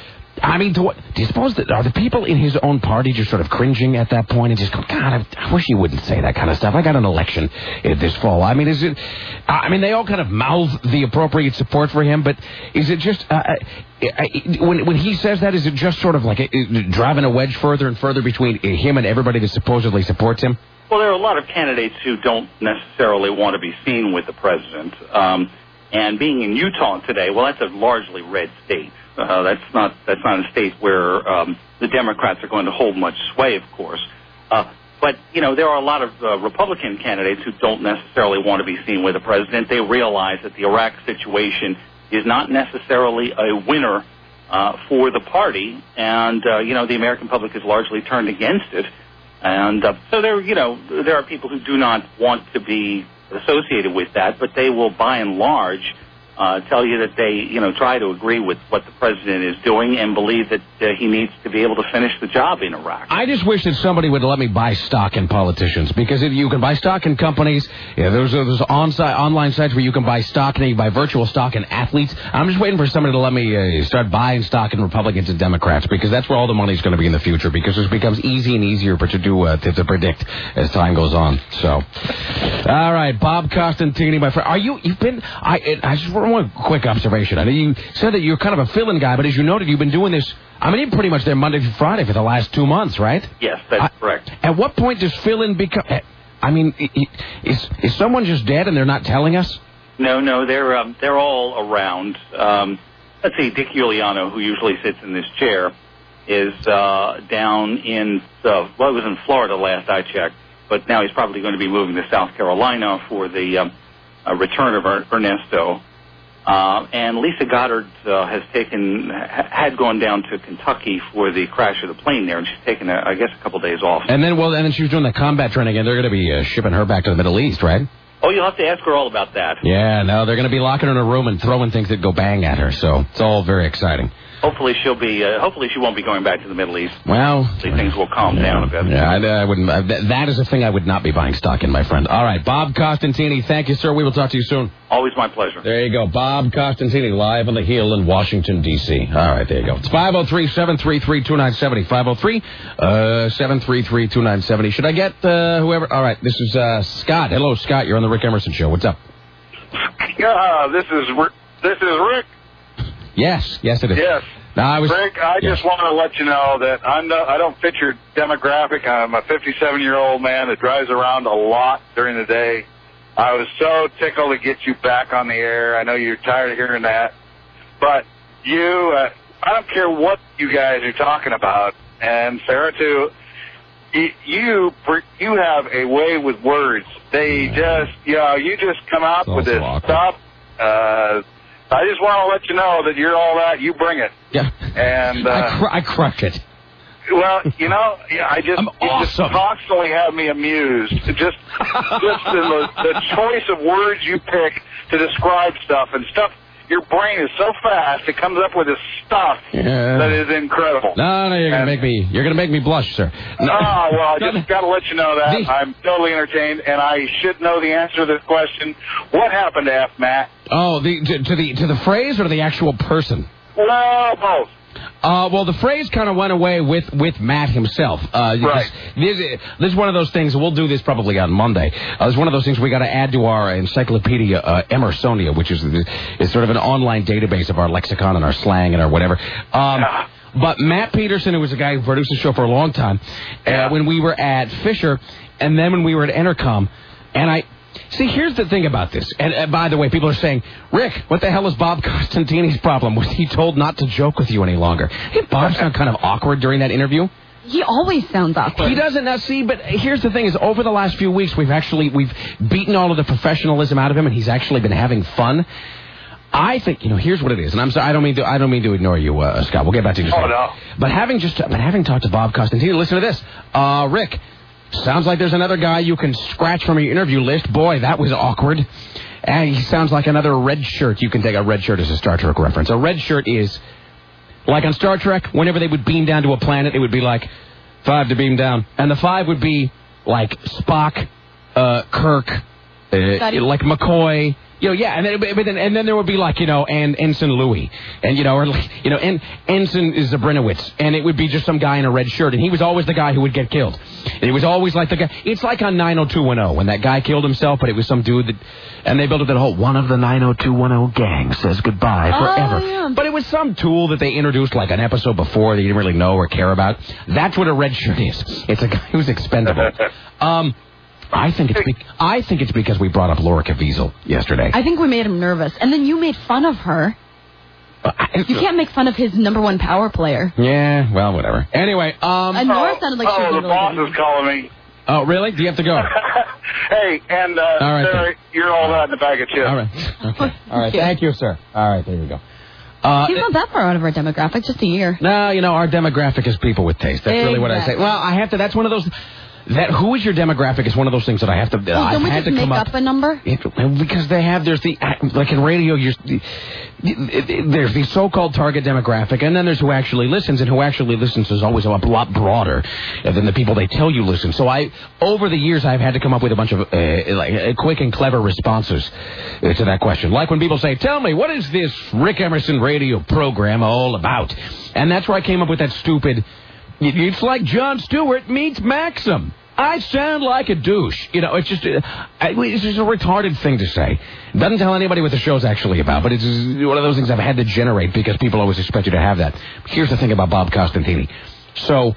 I mean, to what, do you suppose that are the people in his own party just sort of cringing at that point and just go, God, I, I wish he wouldn't say that kind of stuff. I got an election uh, this fall. I mean, is it? I mean, they all kind of mouth the appropriate support for him, but is it just uh, uh, when when he says that, is it just sort of like a, driving a wedge further and further between him and everybody that supposedly supports him? Well, there are a lot of candidates who don't necessarily want to be seen with the president. Um, and being in Utah today, well, that's a largely red state. Uh, that's not that's not a state where um, the Democrats are going to hold much sway, of course. Uh, but, you know, there are a lot of uh, Republican candidates who don't necessarily want to be seen with the president. They realize that the Iraq situation is not necessarily a winner uh, for the party. And, uh, you know, the American public is largely turned against it. And uh, so there, you know, there are people who do not want to be associated with that, but they will, by and large, uh, tell you that they, you know, try to agree with what the president is doing and believe that uh, he needs to be able to finish the job in Iraq. I just wish that somebody would let me buy stock in politicians, because if you can buy stock in companies, yeah, there's those on-site, online sites where you can buy stock, and you can buy virtual stock in athletes. I'm just waiting for somebody to let me uh, start buying stock in Republicans and Democrats, because that's where all the money's going to be in the future, because it becomes easy and easier to do uh, to, to predict as time goes on. So, all right, Bob Costantini, my friend, are you? You've been? I I just want one quick observation. I know you said that you're kind of a fill-in guy, but as you noted, you've been doing this. I mean, you're pretty much there Monday through Friday for the last two months, right? Yes, that's I, correct. At what point does fill-in become? I mean, is is someone just dead and they're not telling us? No, no, they're um, they're all around. Um, let's see, Dick Uliano, who usually sits in this chair, is uh, down in uh, well, it was in Florida last I checked, but now he's probably going to be moving to South Carolina for the um, uh, return of er- Ernesto. Uh, and Lisa Goddard uh, has taken, ha- had gone down to Kentucky for the crash of the plane there, and she's taken, a, I guess, a couple days off. And then, well, and then she was doing the combat training, and they're going to be uh, shipping her back to the Middle East, right? Oh, you'll have to ask her all about that. Yeah, no, they're going to be locking her in a room and throwing things that go bang at her, so it's all very exciting. hopefully she'll be. Uh, hopefully she won't be going back to the Middle East. Well, hopefully things will calm yeah, down a bit. Yeah, I, I wouldn't. Uh, th- that is a thing I would not be buying stock in, my friend. All right, Bob Costantini, thank you, sir. We will talk to you soon. Always my pleasure. There you go, Bob Costantini, live on the Hill in Washington, D C. All right, there you go. It's five oh three, seven three three, two nine seven oh. five oh three, seven three three, two nine seven oh. Should I get uh, whoever? All right, this is uh, Scott. Hello, Scott. You're on the Rick Emerson Show. What's up? Yeah, this is this is Rick. Yes, yes, it is. Yes. No, I was, Rick, I yes. just want to let you know that I'm no, I don't fit your demographic. I'm a fifty-seven-year-old man that drives around a lot during the day. I was so tickled to get you back on the air. I know you're tired of hearing that. But you, uh, I don't care what you guys are talking about, and Sarah too, you, you, you have a way with words. They just, you know, you just come out It's with this awkward. stuff. Uh, I just want to let you know that you're all that. You bring it. Yeah. And uh, I, cr- I crush it. well, you know, yeah, I just, I'm you just awesome. constantly have me amused. Just, just the, the choice of words you pick to describe stuff and stuff. Your brain is so fast; it comes up with this stuff Yeah. that is incredible. No, no, you're gonna And- make me. You're gonna make me blush, sir. No. Oh, well, I No, just got to let you know that. The- I'm totally entertained, and I should know the answer to this question. What happened to F. Matt? Oh, the to, to the to the phrase or to the actual person? Well, both. Uh, well, the phrase kind of went away with, with Matt himself. Uh, Right. This, this is one of those things. We'll do this probably on Monday. Uh, it's one of those things we got to add to our encyclopedia, uh, Emersonia, which is is sort of an online database of our lexicon and our slang and our whatever. Um, Yeah. But Matt Peterson, who was a guy who produced the show for a long time, Yeah. uh, when we were at Fisher, and then when we were at Entercom, and I. See, here's the thing about this. And uh, by the way, people are saying, Rick, what the hell is Bob Costantini's problem? Was he told not to joke with you any longer? Did Bob sound kind of awkward during that interview? He always sounds awkward. He doesn't now see, but here's the thing: is over the last few weeks, we've actually we've beaten all of the professionalism out of him, and he's actually been having fun. I think you know. Here's what it is, and I'm sorry. I don't mean to. I don't mean to ignore you, uh, Scott. We'll get back to you. in just Oh, a minute. no. But having just, but having talked to Bob Costantini, listen to this, uh, Rick. Sounds like there's another guy you can scratch from your interview list. Boy, that was awkward. And he sounds like another red shirt. You can take a red shirt as a Star Trek reference. A red shirt is, like on Star Trek, whenever they would beam down to a planet, it would be like, five to beam down. And the five would be like Spock, uh, Kirk, uh, like McCoy. You know, yeah, and then, but then, and then there would be like, you know, and Ensign Louis, and you know, or like, you know, and Ensign Zabrinowitz, and it would be just some guy in a red shirt, and he was always the guy who would get killed. And it was always like the guy. It's like on nine oh two one oh when that guy killed himself, but it was some dude that, and they built up that whole one of the nine oh two one oh gang says goodbye forever. Oh, yeah. But it was some tool that they introduced like an episode before that you didn't really know or care about. That's what a red shirt is. It's a guy who's expendable. Um. I think it's be- I think it's because we brought up Laura Caviezel yesterday. I think we made him nervous. And then you made fun of her. Uh, I- You can't make fun of his number one power player. Yeah, well, whatever. Anyway, um. And Nora sounded like she was oh, in the really boss good is calling me. Oh, really? Do you have to go? Hey, and uh, All right, Sarah, then. you're all that in the bag of chips. All right. Okay. All right. Thank you, sir. All right. There you go. Uh, He's not that far out of our demographic, just a year. no, you know, our demographic is people with taste. That's really what I say. Exactly. Well, I have to. That's one of those. That who is your demographic is one of those things that I have to. Well, I've don't we had just to come make up up a number? It, because they have, there's the, like in radio, you're, there's the so-called target demographic, and then there's who actually listens, and who actually listens is always a lot broader than the people they tell you listen. So I, over the years, I've had to come up with a bunch of uh, like uh, quick and clever responses uh, to that question. Like when people say, tell me, what is this Rick Emerson radio program all about? And that's where I came up with that stupid, it's like Jon Stewart meets Maxim. I sound like a douche. You know, it's just, uh, it's just a retarded thing to say. It doesn't tell anybody what the show's actually about, but it's one of those things I've had to generate because people always expect you to have that. Here's the thing about Bob Costantini. So,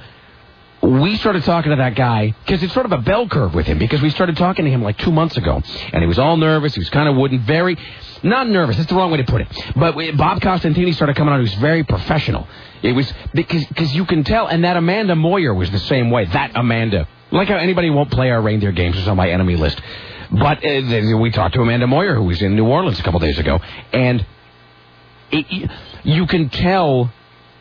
we started talking to that guy, because it's sort of a bell curve with him, because we started talking to him like two months ago, and he was all nervous, he was kind of wooden, very, not nervous, that's the wrong way to put it, but Bob Costantini started coming on, he was very professional. It was, because because you can tell, and that Amanda Moyer was the same way, that Amanda. Like how anybody won't play our reindeer games, it's on my enemy list. But uh, we talked to Amanda Moyer, who was in New Orleans a couple days ago, and it, you can tell...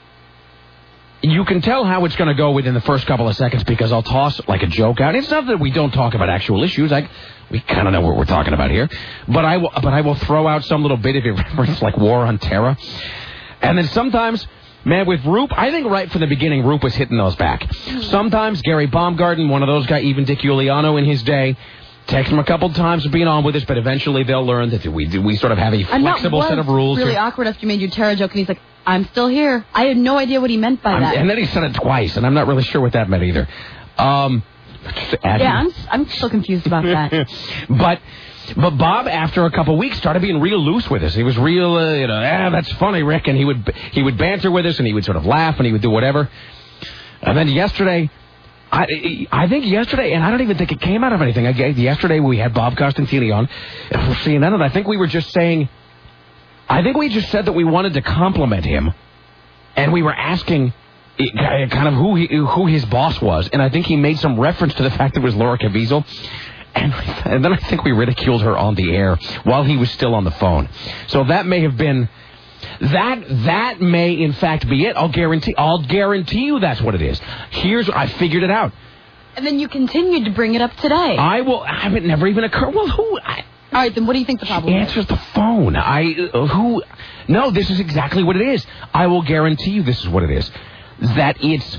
You can tell how it's going to go within the first couple of seconds because I'll toss like a joke out. It's not that we don't talk about actual issues. I, we kind of know what we're talking about here. But I will, but I will throw out some little bit of a reference like War on Terror. And then sometimes Man, with Roop, I think right from the beginning, Roop was hitting those back. Sometimes Gary Baumgarten, one of those guys, even Dick Giuliano in his day, text him a couple times for being on with us, but eventually they'll learn that we we sort of have a flexible set of rules. It was really here. awkward after you made your Tara joke, and he's like, I'm still here. I had no idea what he meant by I'm, that. and then he said it twice, and I'm not really sure what that meant either. Um, yeah, I'm, I'm still confused about that. but... But Bob, after a couple weeks, started being real loose with us. He was real, uh, you know, ah, that's funny, Rick, and he would he would banter with us, and he would sort of laugh, and he would do whatever. And then yesterday, I I think yesterday, and I don't even think it came out of anything. I, yesterday we had Bob Costantini on for C N N, and I think we were just saying, I think we just said that we wanted to compliment him, and we were asking kind of who he, who his boss was, and I think he made some reference to the fact that it was Laura Caviezel. And, and then I think we ridiculed her on the air while he was still on the phone. So that may have been that. That may in fact be it. I'll guarantee. I'll guarantee you that's what it is. Here's I figured it out. And then you continued to bring it up today. I will. I it never even occurred. Well, who? I, All right, then what do you think the problem she is? Answers the phone. I uh, who? No, this is exactly what it is. I will guarantee you this is what it is. That it's.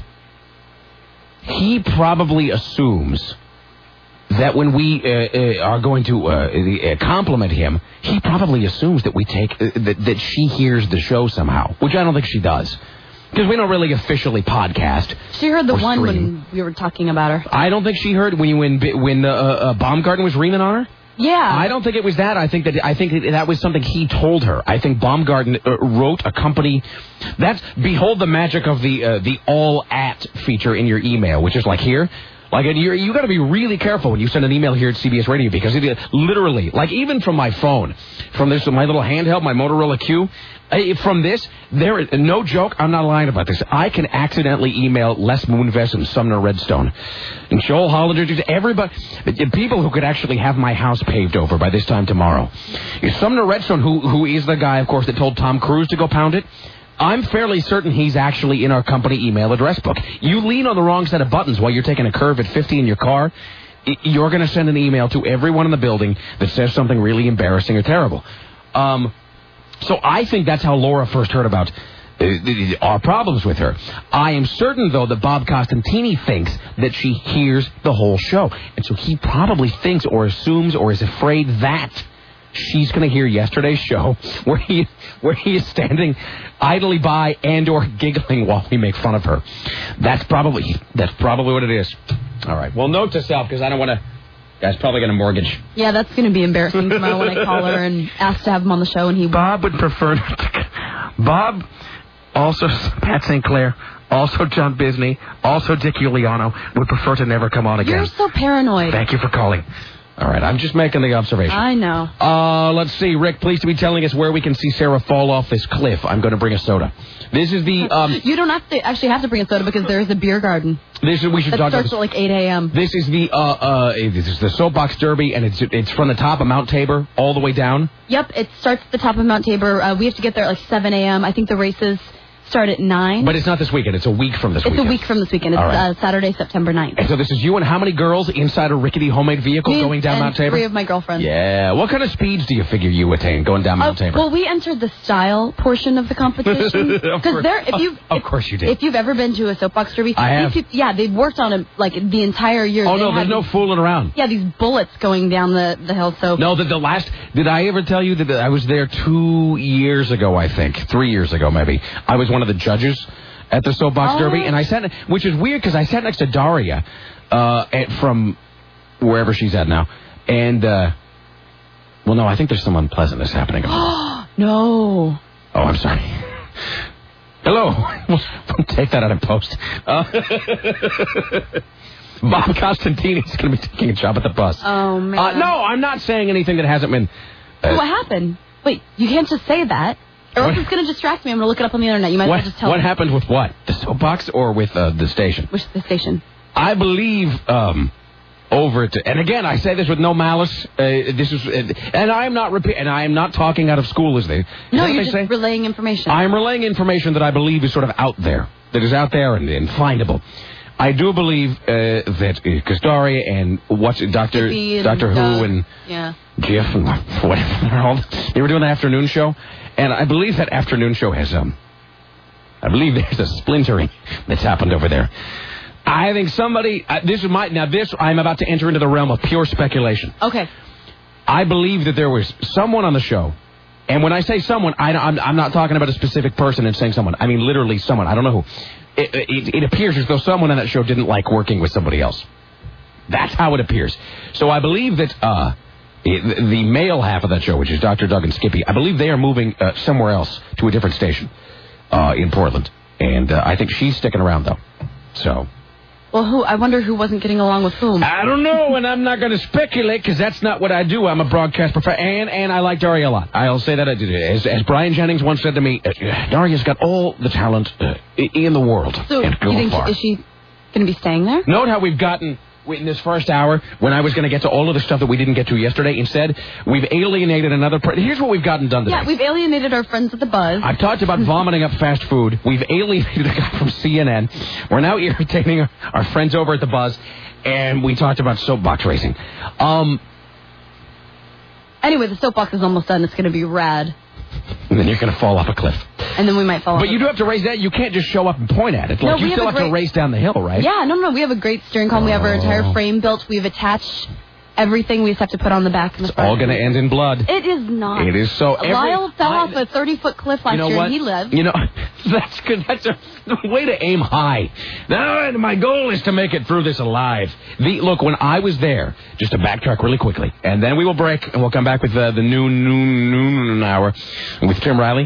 He probably assumes that when we uh, uh, are going to uh, uh, compliment him, he probably assumes that we take uh, that, that she hears the show somehow, which I don't think she does, because we don't really officially podcast. She heard the one stream. when we were talking about her. I don't think she heard when you when when uh, uh, Baumgarten was reaming on her. Yeah. I don't think it was that. I think that I think that was something he told her. I think Baumgarten uh, wrote a company. That's behold the magic of the uh, the all at feature in your email, which is like here. Like, you you got to be really careful when you send an email here at C B S Radio, because it literally, like, even from my phone, from this, my little handheld, my Motorola Q, I, from this, there is, no joke, I'm not lying about this, I can accidentally email Les Moonves and Sumner Redstone and Joel Hollander, just everybody, people who could actually have my house paved over by this time tomorrow. Is Sumner Redstone, who who is the guy, of course, that told Tom Cruise to go pound it? I'm fairly certain he's actually in our company email address book. You lean on the wrong set of buttons while you're taking a curve at fifty in your car, you're going to send an email to everyone in the building that says something really embarrassing or terrible. Um, so I think that's how Laura first heard about uh, our problems with her. I am certain, though, that Bob Costantini thinks that she hears the whole show. And so he probably thinks or assumes or is afraid that she's going to hear yesterday's show where he where he is standing idly by and or giggling while we make fun of her. That's probably that's probably what it is. All right. Well, note to self, because I don't want to. Guy's probably got a mortgage. Yeah, that's going to be embarrassing tomorrow when I call her and ask to have him on the show. And he Bob would prefer not to. Bob, also Pat Saint Clair, also John Bisney, also Dick Giuliano would prefer to never come on again. You're so paranoid. Thank you for calling. All right, I'm just making the observation. I know. Uh, let's see. Rick, please to be telling us where we can see Sarah fall off this cliff. I'm going to bring a soda. This is the... Um, you don't have to actually have to bring a soda because there's a beer garden. This is we should that talk starts about. At like eight a.m. This is the uh, uh, this is the Soapbox Derby, and it's it's from the top of Mount Tabor all the way down. Yep, it starts at the top of Mount Tabor. Uh, we have to get there at like seven a.m. I think the races start at nine. But it's not this weekend. It's a week from this it's weekend. It's a week from this weekend. It's right. uh, Saturday, September ninth. And so this is you and how many girls inside a rickety homemade vehicle Me going down and Mount Tabor? Three of my girlfriends. Yeah. What kind of speeds do you figure you attain going down Mount uh, Tabor? Well, we entered the style portion of the competition. Because there, if you, of if, course you did. If you've ever been to a soapbox derby, I have. People, yeah, they've worked on it like the entire year. Oh they no, there's no fooling around. Yeah, these bullets going down the the hill. So no, the, the last. Did I ever tell you that I was there two years ago? I think three years ago, maybe. I was one of the judges at the Soapbox oh. Derby, and I sat, which is weird because I sat next to Daria uh, at, from wherever she's at now, and uh, well, no, I think there's some unpleasantness happening. No. Oh, I'm sorry. Hello. We'll take that out in post. Uh, Bob Costantini is going to be taking a job at the bus. Oh man. Uh, no, I'm not saying anything that hasn't been. Uh, what happened? Wait, you can't just say that. Or else it's going to distract me. I'm going to look it up on the internet. You might what, as well just tell What me. happened with what? The soapbox or with uh, the station? Which the station? I believe um, over it. And again, I say this with no malice. Uh, this is, uh, and I am not repeat, and I am not talking out of school, as they. Is no, that you're what just they say? relaying information. I'm relaying information that I believe is sort of out there, that is out there and, and findable. I do believe uh, that because uh, Daria and what's it, Doctor and Doctor Who Doug. and yeah. Jeff and whatever they're all, they were doing the afternoon show, and I believe that afternoon show has um I believe there's a splintering that's happened over there. I think somebody, uh, this is my, now this, I'm about to enter into the realm of pure speculation. Okay. I believe that there was someone on the show, and when I say someone, I, I'm, I'm not talking about a specific person and saying someone. I mean literally someone. I don't know who. It, it, it appears as though someone on that show didn't like working with somebody else. That's how it appears. So I believe that uh, it, the male half of that show, which is Doctor Doug and Skippy, I believe they are moving uh, somewhere else to a different station uh, in Portland. And uh, I think she's sticking around, though. So... Well, who? I wonder who wasn't getting along with whom. I don't know, and I'm not going to speculate because that's not what I do. I'm a broadcast professor, and and I like Daria a lot. I'll say that I did. As, as Brian Jennings once said to me, uh, Daria's got all the talent uh, in the world. So, and you think far. is she going to be staying there? Note how we've gotten in this first hour when I was going to get to all of the stuff that we didn't get to yesterday. Instead, we've alienated another. Pre- Here's what we've gotten done today. Yeah, we've alienated our friends at the Buzz. I've talked about vomiting up fast food. We've alienated a guy from C N N. We're now irritating our, our friends over at the Buzz, and we talked about soapbox racing. Um. Anyway, the soapbox is almost done. It's going to be rad. And then you're going to fall off a cliff. And then we might fall off. But you do have to raise that. You can't just show up and point at it. Like, no, you we still have, have great... to race down the hill, right? Yeah, no, no. We have a great steering column. We have our Oh. entire frame built. We've attached everything. We just have to put on the back and the It's front. all going to end in blood. It is not. It is so. Every, Lyle fell I, off a thirty-foot cliff last you know year, what? and he lived. You know, that's good. That's a way to aim high. Now, my goal is to make it through this alive. The Look, when I was there, just to backtrack really quickly, and then we will break, and we'll come back with uh, the noon, noon, noon hour with Tim Riley.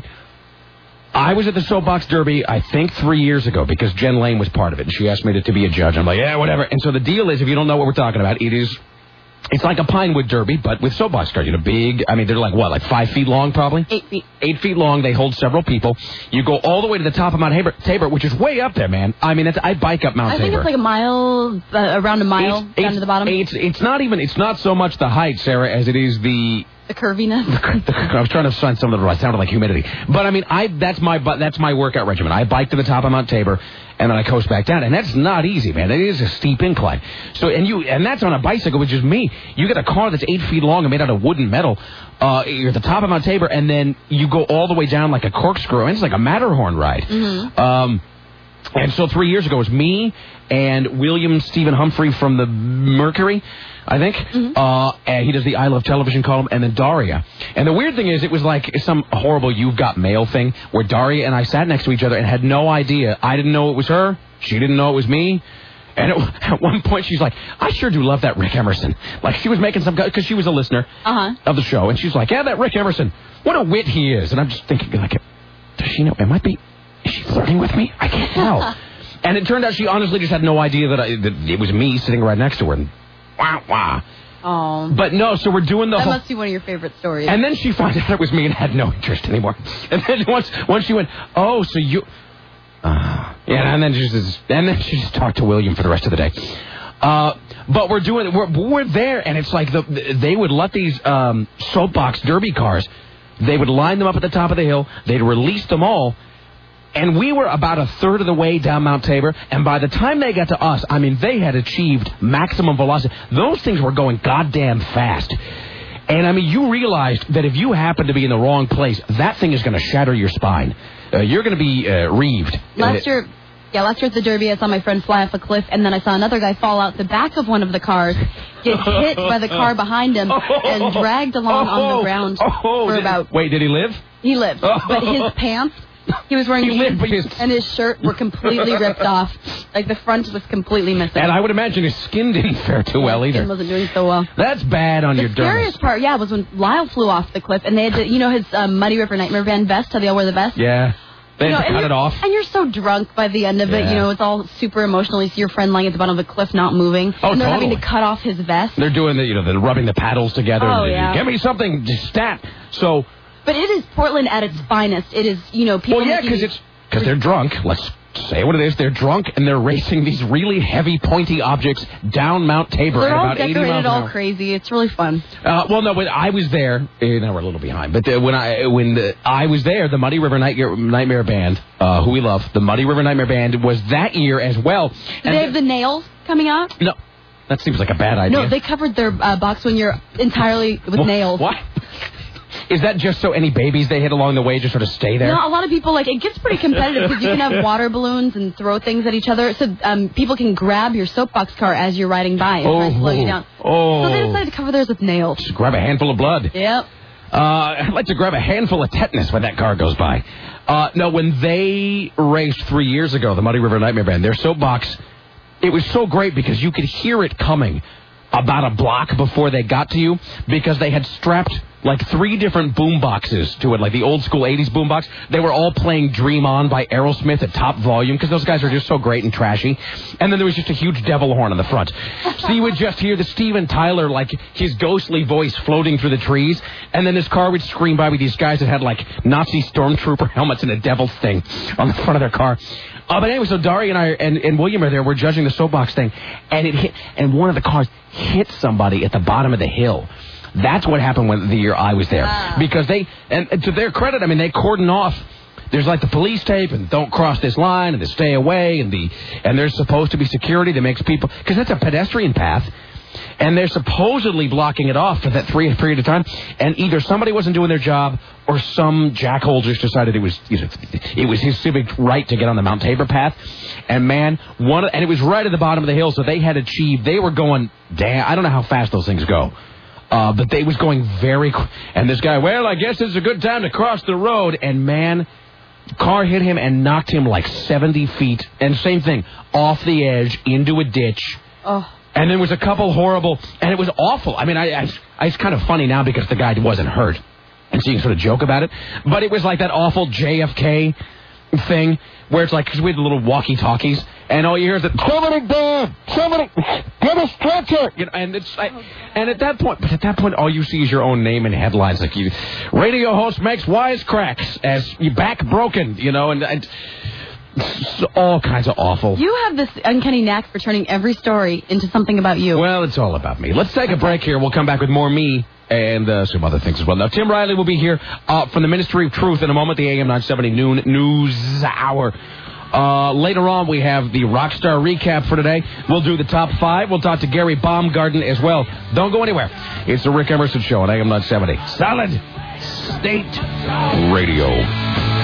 I was at the Soapbox Derby, I think, three years ago, because Jen Lane was part of it, and she asked me to, to be a judge. I'm like, yeah, whatever. And so the deal is, if you don't know what we're talking about, it is... It's like a Pinewood Derby, but with soapbox cars. You know, big, I mean, they're like, what, like five feet long, probably? Eight feet. Eight feet long. They hold several people. You go all the way to the top of Mount Tabor, Tabor which is way up there, man. I mean, it's, I bike up Mount I Tabor. think it's like a mile, uh, around a mile, it's, down it's, to the bottom. It's, it's not even, it's not so much the height, Sarah, as it is the... The curviness. I was trying to find something that sounded like humidity. But, I mean, I that's my that's my workout regimen. I bike to the top of Mount Tabor, and then I coast back down. And that's not easy, man. It is a steep incline. So, and you and that's on a bicycle, which is me. You get a car that's eight feet long and made out of wood and metal. Uh, you're at the top of Mount Tabor, and then you go all the way down like a corkscrew. And it's like a Matterhorn ride. Mm-hmm. Um, and so three years ago, it was me and William Stephen Humphrey from the Mercury, I think. Mm-hmm. Uh, and he does the I Love Television column, and then Daria. And the weird thing is, it was like some horrible You've Got Mail thing, where Daria and I sat next to each other and had no idea. I didn't know it was her. She didn't know it was me. And it, at one point, she's like, I sure do love that Rick Emerson. Like, she was making some... Because she was a listener uh-huh. of the show. And she's like, yeah, that Rick Emerson. What a wit he is. And I'm just thinking, like, does she know? It might be... Is she flirting with me? I can't tell. And it turned out she honestly just had no idea that, I, that it was me sitting right next to her. And wah, wah. Oh. But no, so we're doing the that whole... must be one of your favorite stories. And then she found out it was me and had no interest anymore. And then once once she went, oh, so you... Uh, yeah, and then she just and then she just talked to William for the rest of the day. Uh, but we're doing we're we're there, and it's like the they would let these um, soapbox derby cars. They would line them up at the top of the hill. They'd release them all. And we were about a third of the way down Mount Tabor, and by the time they got to us, I mean, they had achieved maximum velocity. Those things were going goddamn fast. And, I mean, you realized that if you happen to be in the wrong place, that thing is going to shatter your spine. Uh, you're going to be uh, reeved. Last year... Yeah, last year at the Derby, I saw my friend fly off a cliff, and then I saw another guy fall out the back of one of the cars, get hit by the car behind him, and dragged along on the ground oh, for did, about... Wait, did he live? He lived, Oh. but his pants... He was wearing He lived, but jeans, his- and his shirt were completely ripped off. Like, the front was completely missing. And I would imagine his skin didn't fare too well His either. skin wasn't doing so well. That's bad on The your dermis. scariest part, yeah, was when Lyle flew off the cliff, and they had to, you know, his um, Muddy River Nightmare Band vest, how they all wear the vest? Yeah. They You know, had to and cut you're- it off. And you're so drunk by the end of it. Yeah. You know, it's all super emotional. You see your friend lying at the bottom of the cliff not moving. Oh, and they're having totally. to cut off his vest. They're doing the, you know, they're rubbing the paddles together. Oh, They- yeah. Give me something, just stat. So, But it is Portland at its finest. It is, you know, people... well, yeah, making because these- it's because they're drunk. Let's say what it is. They're drunk and they're racing these really heavy, pointy objects down Mount Tabor They're at all about eighty miles decorated an all hour. crazy. It's really fun. Uh, well, no, but I was there. Eh, now we're a little behind, but uh, when I when the, I was there, the Muddy River Night, Nightmare Band, uh, who we love, the Muddy River Nightmare Band was that year as well. Do And they have the nails coming out? no, that seems like a bad idea. No, they covered their uh, box when you're entirely with Wha- nails. What? Is that just so any babies they hit along the way just sort of stay there? No, a lot of people, like, it gets pretty competitive because you can have water balloons and throw things at each other. So um, people can grab your soapbox car as you're riding by and try to slow you down. Oh. So they decided to cover theirs with nails. Just grab a handful of blood. Yep. Uh, I'd like to grab a handful of tetanus when that car goes by. Uh, no, when they raced three years ago, the Muddy River Nightmare Band, their soapbox, it was so great because you could hear it coming about a block before they got to you because they had strapped like three different boom boxes to it, like the old school eighties boom box. They were all playing Dream On by Aerosmith at top volume because those guys are just so great and trashy. And then there was just a huge devil horn on the front. So you would just hear the Steven Tyler, like his ghostly voice floating through the trees. And then this car would scream by with these guys that had like Nazi stormtrooper helmets and a devil's thing on the front of their car. Uh, but anyway, so Dari and I and, and William are there. We're judging the soapbox thing, and it hit, and one of the cars hit somebody at the bottom of the hill. That's what happened when the year I was there, wow. Because they and, and to their credit, I mean, they cordon off. There's like the police tape and don't cross this line and they stay away and the and there's supposed to be security that makes people because that's a pedestrian path. And they're supposedly blocking it off for that three period of time. And either somebody wasn't doing their job or some jackhole just decided it was you know, it was his civic right to get on the Mount Tabor path. And, man, one and it was right at the bottom of the hill, so they had achieved. They were going, damn, I don't know how fast those things go. Uh, but they was going very quick. And this guy, well, I guess it's a good time to cross the road. And, man, the car hit him and knocked him like seventy feet. And same thing, off the edge, into a ditch. Oh. And there was a couple horrible, and it was awful. I mean, I, I, I, it's kind of funny now because the guy wasn't hurt, and so you can sort of joke about it. But it was like that awful J F K thing where it's like, because we had the little walkie-talkies, and all you hear is that, somebody dead, somebody, get a stretcher. You know, and it's like, and at that point, but at that point, all you see is your own name and headlines, like you, radio host makes wisecracks as you back broken, you know, and. and all kinds of awful. You have this uncanny knack for turning every story into something about you. Well, it's all about me. Let's take a break here. We'll come back with more me and uh, some other things as well. Now, Tim Riley will be here uh, from the Ministry of Truth in a moment, the A M nine seventy noon news hour. Uh, later on, we have the Rockstar recap for today. We'll do the top five. We'll talk to Gary Baumgarten as well. Don't go anywhere. It's the Rick Emerson Show on A M nine seventy. Solid State Radio.